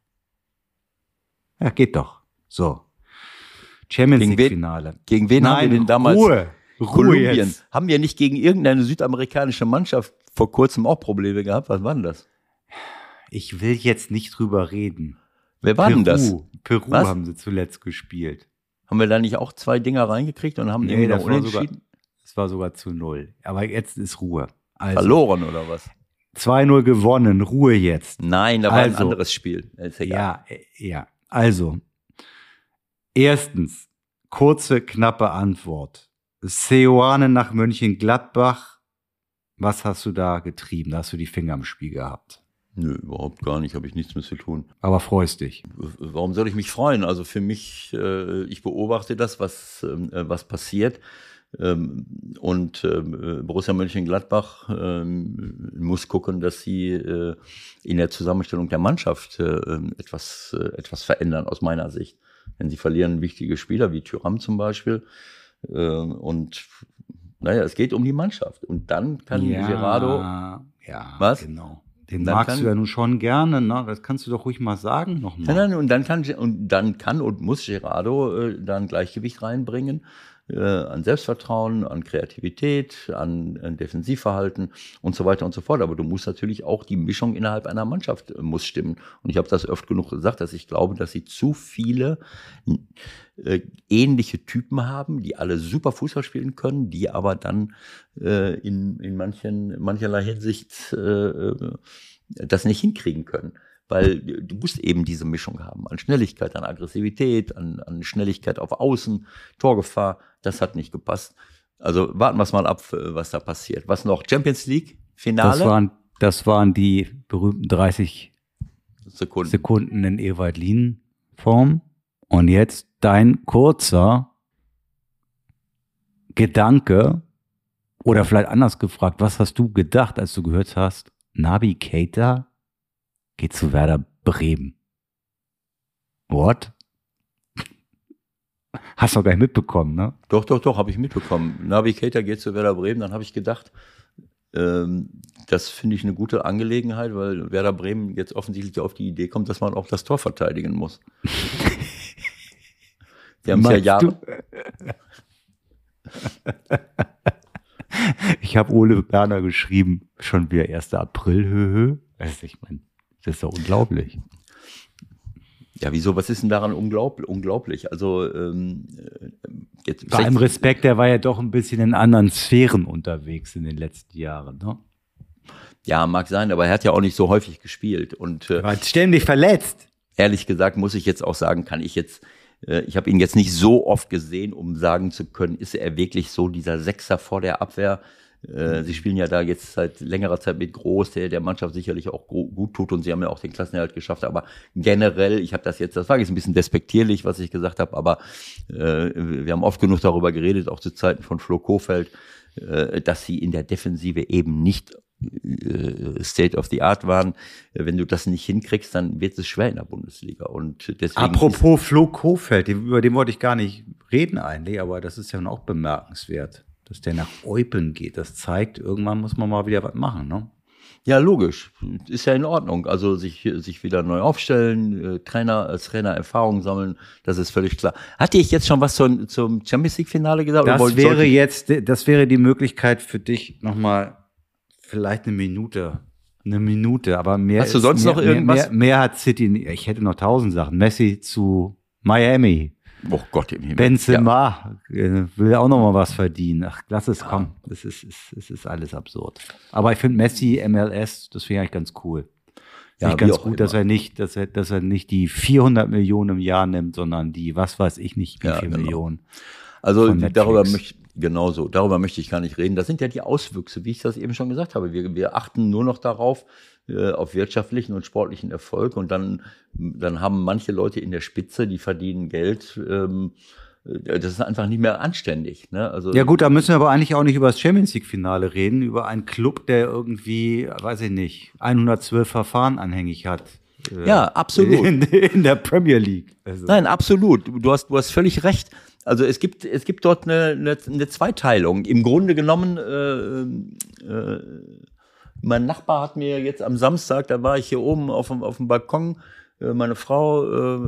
Ja, geht doch. So. Champions League-Finale. Gegen wen haben wir denn damals? Ruhe Kolumbien. jetzt. Haben wir nicht gegen irgendeine südamerikanische Mannschaft vor kurzem auch Probleme gehabt? Was war denn das? Ich will jetzt nicht drüber reden. Wer war denn das? Peru Was? haben sie zuletzt gespielt. Haben wir da nicht auch 2 Dinger reingekriegt und haben irgendwie noch unentschieden? Das war sogar zu 0. Aber jetzt ist Ruhe. Also, Verloren oder was? 2-0 gewonnen. Ruhe jetzt. Nein, da war ein anderes Spiel. Ist egal. Ja. Also, erstens, kurze, knappe Antwort. Seoane nach Mönchengladbach. Was hast du da getrieben? Da hast du die Finger im Spiel gehabt. Nö, überhaupt gar nicht, habe ich nichts mit zu tun. Aber freust dich. Warum soll ich mich freuen? Also für mich, ich beobachte das, was passiert. Und Borussia Mönchengladbach muss gucken, dass sie in der Zusammenstellung der Mannschaft etwas verändern, aus meiner Sicht. Denn sie verlieren wichtige Spieler, wie Thuram zum Beispiel. Und naja, es geht um die Mannschaft. Und dann kann Gerardo... Ja, was? Genau. Den magst du ja nun schon gerne, ne? Das kannst du doch ruhig mal sagen nochmal. Nein, und dann kann und muss Gerardo da ein Gleichgewicht reinbringen an Selbstvertrauen, an Kreativität, an Defensivverhalten und so weiter und so fort. Aber du musst natürlich auch die Mischung innerhalb einer Mannschaft muss stimmen. Und ich habe das oft genug gesagt, dass ich glaube, dass sie zu viele ähnliche Typen haben, die alle super Fußball spielen können, die aber dann in mancherlei Hinsicht das nicht hinkriegen können. Weil du musst eben diese Mischung haben an Schnelligkeit, an Aggressivität, an Schnelligkeit auf Außen, Torgefahr. Das hat nicht gepasst. Also warten wir es mal ab, was da passiert. Was noch? Champions League, Finale? Das waren die berühmten 30 Sekunden in Ewald-Lien-Form. Und jetzt dein kurzer Gedanke, oder vielleicht anders gefragt, was hast du gedacht, als du gehört hast, Naby Keita geht zu Werder Bremen? What? Hast du gar nicht mitbekommen, ne? Doch, habe ich mitbekommen. Naby Keita geht zu Werder Bremen, dann habe ich gedacht, das finde ich eine gute Angelegenheit, weil Werder Bremen jetzt offensichtlich auf die Idee kommt, dass man auch das Tor verteidigen muss. Die haben es ja Jahre. Ich habe Ole Werner geschrieben, schon wieder 1. April, Also ich meine, das ist doch unglaublich. Ja, wieso? Was ist denn daran unglaublich? Also jetzt bei allem Respekt, der war ja doch ein bisschen in anderen Sphären unterwegs in den letzten Jahren, ne? Ja, mag sein, aber er hat ja auch nicht so häufig gespielt. Und er war ständig verletzt. Ehrlich gesagt muss ich jetzt auch sagen, ich habe ihn jetzt nicht so oft gesehen, um sagen zu können, ist er wirklich so dieser Sechser vor der Abwehr? Sie spielen ja da jetzt seit längerer Zeit mit Groß, der Mannschaft sicherlich auch gut tut, und sie haben ja auch den Klassenerhalt geschafft. Aber generell, das war jetzt ein bisschen despektierlich, was ich gesagt habe, aber wir haben oft genug darüber geredet, auch zu Zeiten von Flo Kofeld, dass sie in der Defensive eben nicht State of the Art waren. Wenn du das nicht hinkriegst, dann wird es schwer in der Bundesliga. Und deswegen apropos Flo Kofeld, über den wollte ich gar nicht reden eigentlich, aber das ist ja auch bemerkenswert, dass der nach Eupen geht. Das zeigt, irgendwann muss man mal wieder was machen, ne? Ja, logisch. Ist ja in Ordnung. Also sich wieder neu aufstellen, als Trainer Erfahrung sammeln, das ist völlig klar. Hatte ich jetzt schon was zum Champions League Finale gesagt? Das wäre die Möglichkeit für dich nochmal vielleicht eine Minute, aber mehr. Hast du sonst noch irgendwas? Mehr hat City, ich hätte noch 1000 Sachen. Messi zu Miami. Oh Gott im Himmel. Benzema will auch noch mal was verdienen. Ach, lass es kommen. Das ist alles absurd. Aber ich finde Messi, MLS, das finde ich eigentlich ganz cool. Ja, ich ganz gut, dass er nicht die 400 Millionen im Jahr nimmt, sondern die, was weiß ich nicht, wie viel Millionen. Also darüber möchte ich gar nicht reden. Das sind ja die Auswüchse, wie ich das eben schon gesagt habe. Wir achten nur noch darauf, auf wirtschaftlichen und sportlichen Erfolg. Und dann haben manche Leute in der Spitze, die verdienen Geld. Das ist einfach nicht mehr anständig. Ne? Also, ja gut, da müssen wir aber eigentlich auch nicht über das Champions-League-Finale reden, über einen Club, der irgendwie, weiß ich nicht, 112 Verfahren anhängig hat. Ja, absolut. In der Premier League. Also. Nein, absolut. Du hast völlig recht. Also es gibt dort eine Zweiteilung. Im Grunde genommen, mein Nachbar hat mir jetzt am Samstag, da war ich hier oben auf dem Balkon, meine Frau,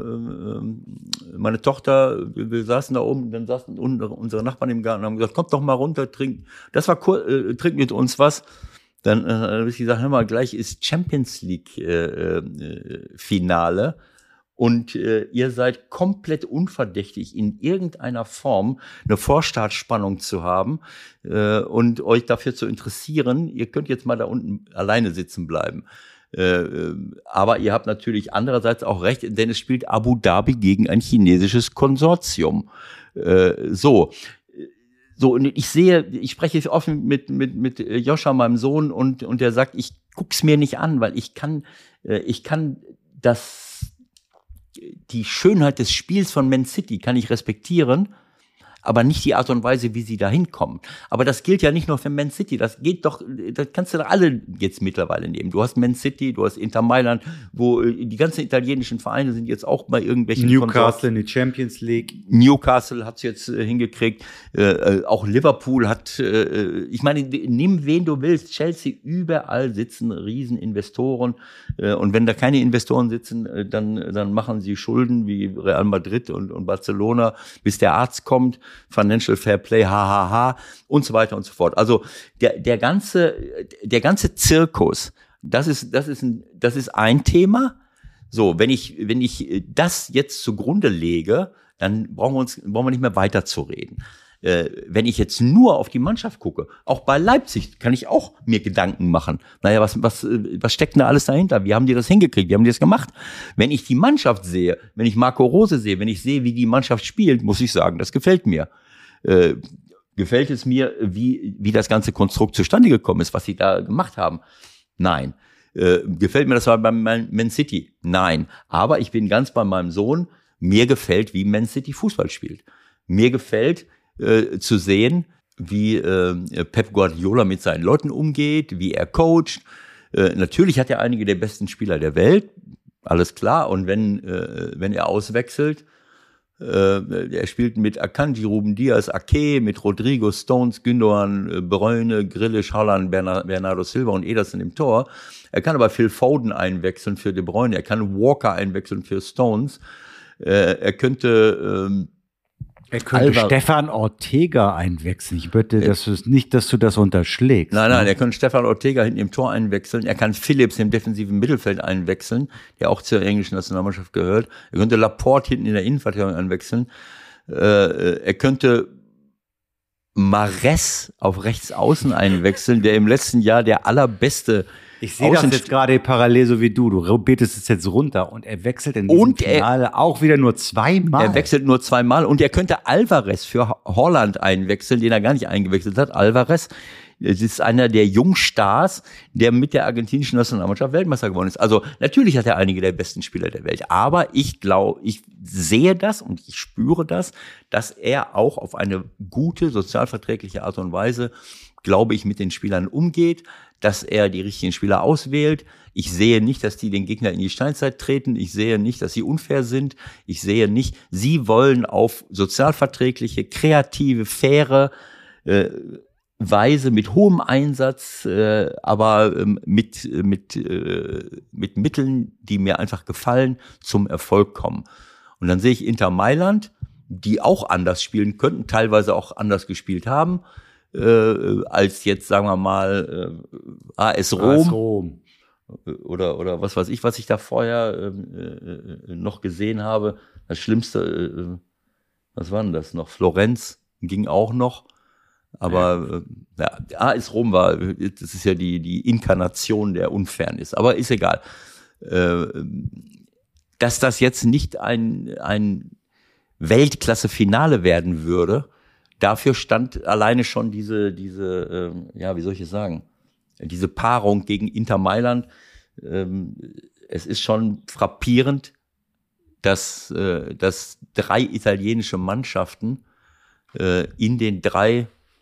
meine Tochter, wir saßen da oben, dann saßen unsere Nachbarn im Garten und haben gesagt, kommt doch mal runter, trink mit uns was. Dann habe ich gesagt, hör mal, gleich ist Champions League Finale und ihr seid komplett unverdächtig, in irgendeiner Form eine Vorstartspannung zu haben und euch dafür zu interessieren. Ihr könnt jetzt mal da unten alleine sitzen bleiben. Aber ihr habt natürlich andererseits auch recht, denn es spielt Abu Dhabi gegen ein chinesisches Konsortium. So, und ich spreche offen mit Joscha, meinem Sohn, und der sagt, ich guck's mir nicht an, weil ich kann die Schönheit des Spiels von Man City kann ich respektieren, aber nicht die Art und Weise, wie sie da hinkommen. Aber das gilt ja nicht nur für Man City, das kannst du doch alle jetzt mittlerweile nehmen. Du hast Man City, du hast Inter Mailand, wo die ganzen italienischen Vereine sind jetzt auch bei irgendwelchen Newcastle in die Champions League. Newcastle hat's jetzt hingekriegt, auch Liverpool hat, ich meine, nimm wen du willst, Chelsea, überall sitzen Rieseninvestoren, und wenn da keine Investoren sitzen, dann machen sie Schulden wie Real Madrid und Barcelona, bis der Arzt kommt. Financial Fair Play, und so weiter und so fort. Also der ganze Zirkus, das ist ein Thema. So, wenn ich das jetzt zugrunde lege, dann brauchen wir nicht mehr weiter zu reden. Wenn ich jetzt nur auf die Mannschaft gucke, auch bei Leipzig kann ich auch mir Gedanken machen. Naja, was steckt denn da alles dahinter? Wie haben die das hingekriegt? Wie haben die das gemacht? Wenn ich die Mannschaft sehe, wenn ich Marco Rose sehe, wenn ich sehe, wie die Mannschaft spielt, muss ich sagen, das gefällt mir. Gefällt es mir, wie das ganze Konstrukt zustande gekommen ist, was sie da gemacht haben? Nein. Gefällt mir das beim Man City? Nein. Aber ich bin ganz bei meinem Sohn. Mir gefällt, wie Man City Fußball spielt. Mir gefällt, zu sehen, wie Pep Guardiola mit seinen Leuten umgeht, wie er coacht. Natürlich hat er einige der besten Spieler der Welt, alles klar. Und wenn er auswechselt, er spielt mit Akanji, Ruben Dias, Ake, mit Rodrigo, Stones, Gündogan, Bruyne, Grealish, Haaland, Bernardo Silva und Ederson im Tor. Er kann aber Phil Foden einwechseln für De Bruyne, er kann Walker einwechseln für Stones. Er könnte Stefan Ortega einwechseln. Ich bitte, dass du das unterschlägst. Nein, er kann Stefan Ortega hinten im Tor einwechseln. Er kann Phillips im defensiven Mittelfeld einwechseln, der auch zur englischen Nationalmannschaft gehört. Er könnte Laporte hinten in der Innenverteidigung einwechseln. Er könnte Mahrez auf rechts außen einwechseln, der im letzten Jahr der allerbeste. Ich sehe das jetzt gerade parallel so wie du. Du betest es jetzt runter und er wechselt in diesem Finale auch wieder nur zweimal. Er wechselt nur zweimal und er könnte Alvarez für Holland einwechseln, den er gar nicht eingewechselt hat. Alvarez, Es ist einer der Jungstars, der mit der argentinischen Nationalmannschaft Weltmeister geworden ist. Also natürlich hat er einige der besten Spieler der Welt. Aber ich glaube, ich sehe das und ich spüre das, dass er auch auf eine gute, sozialverträgliche Art und Weise, glaube ich, mit den Spielern umgeht, dass er die richtigen Spieler auswählt. Ich sehe nicht, dass die den Gegner in die Steinzeit treten. Ich sehe nicht, dass sie unfair sind. Ich sehe nicht, sie wollen auf sozialverträgliche, kreative, faire Weise, mit hohem Einsatz, aber mit Mitteln, die mir einfach gefallen, zum Erfolg kommen. Und dann sehe ich Inter Mailand, die auch anders spielen könnten, teilweise auch anders gespielt haben, als jetzt, sagen wir mal, AS Rom. Oder was weiß ich, was ich da vorher noch gesehen habe. Das Schlimmste, was war denn das noch? Florenz ging auch noch. Aber AS Rom das ist ja die Inkarnation der Unfairness. Aber ist egal. Dass das jetzt nicht ein Weltklasse-Finale werden würde, dafür stand alleine schon diese wie soll ich es sagen, diese Paarung gegen Inter Mailand. Es ist schon frappierend, dass 3 italienische Mannschaften in den 3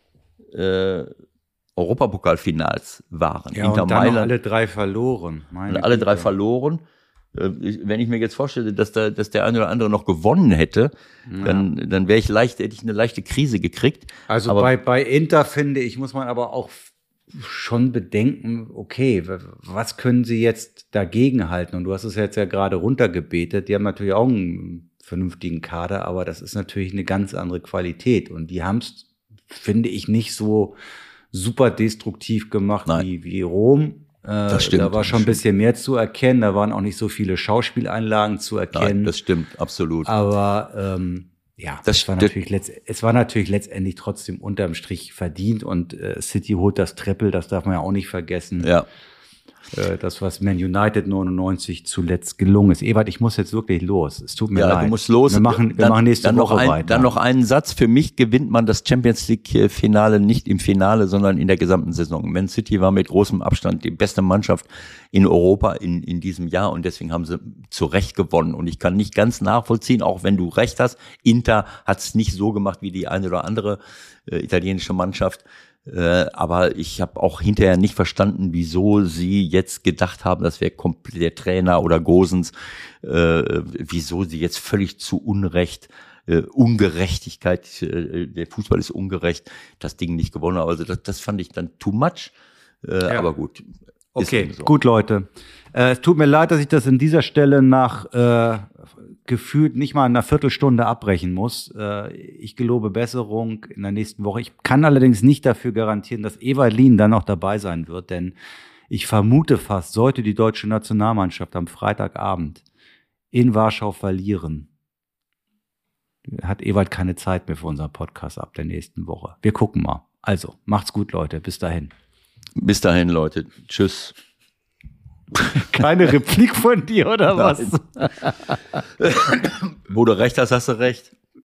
Europapokalfinals waren. Ja, Inter und dann Mailand, alle 3 verloren. alle 3 verloren. Wenn ich mir jetzt vorstelle, dass der eine oder andere noch gewonnen hätte, dann hätte ich eine leichte Krise gekriegt. Also aber bei Inter, finde ich, muss man aber auch schon bedenken, okay, was können sie jetzt dagegen halten? Und du hast es jetzt ja gerade runtergebetet. Die haben natürlich auch einen vernünftigen Kader, aber das ist natürlich eine ganz andere Qualität. Und die haben es, finde ich, nicht so super destruktiv gemacht wie Rom. Das stimmt. Da war schon ein bisschen mehr zu erkennen. Da waren auch nicht so viele Schauspieleinlagen zu erkennen. Nein, das stimmt, absolut. Aber es war natürlich letztendlich trotzdem unterm Strich verdient. Und City holt das Triple, das darf man ja auch nicht vergessen. Ja. Das, was Man United 99 zuletzt gelungen ist. Ewald, ich muss jetzt wirklich los. Es tut mir leid. Ja, du musst los. Wir machen nächste Woche weiter. Dann noch einen Satz. Für mich gewinnt man das Champions League Finale nicht im Finale, sondern in der gesamten Saison. Man City war mit großem Abstand die beste Mannschaft in Europa in diesem Jahr und deswegen haben sie zu Recht gewonnen. Und ich kann nicht ganz nachvollziehen, auch wenn du recht hast, Inter hat es nicht so gemacht wie die eine oder andere italienische Mannschaft. Aber ich habe auch hinterher nicht verstanden, wieso sie jetzt gedacht haben, das wäre komplett der Trainer oder Gosens, wieso sie jetzt völlig zu Unrecht, Ungerechtigkeit, der Fußball ist ungerecht, das Ding nicht gewonnen haben. Also das fand ich dann too much, aber gut. Okay, so. Gut, Leute. Es tut mir leid, dass ich das in dieser Stelle nach gefühlt nicht mal einer Viertelstunde abbrechen muss. Ich gelobe Besserung in der nächsten Woche. Ich kann allerdings nicht dafür garantieren, dass Ewald Lien dann noch dabei sein wird, denn ich vermute fast, sollte die deutsche Nationalmannschaft am Freitagabend in Warschau verlieren, hat Ewald keine Zeit mehr für unseren Podcast ab der nächsten Woche. Wir gucken mal. Also, macht's gut, Leute. Bis dahin. Bis dahin, Leute. Tschüss. Keine Replik von dir, oder was? Wo du recht hast, hast du recht.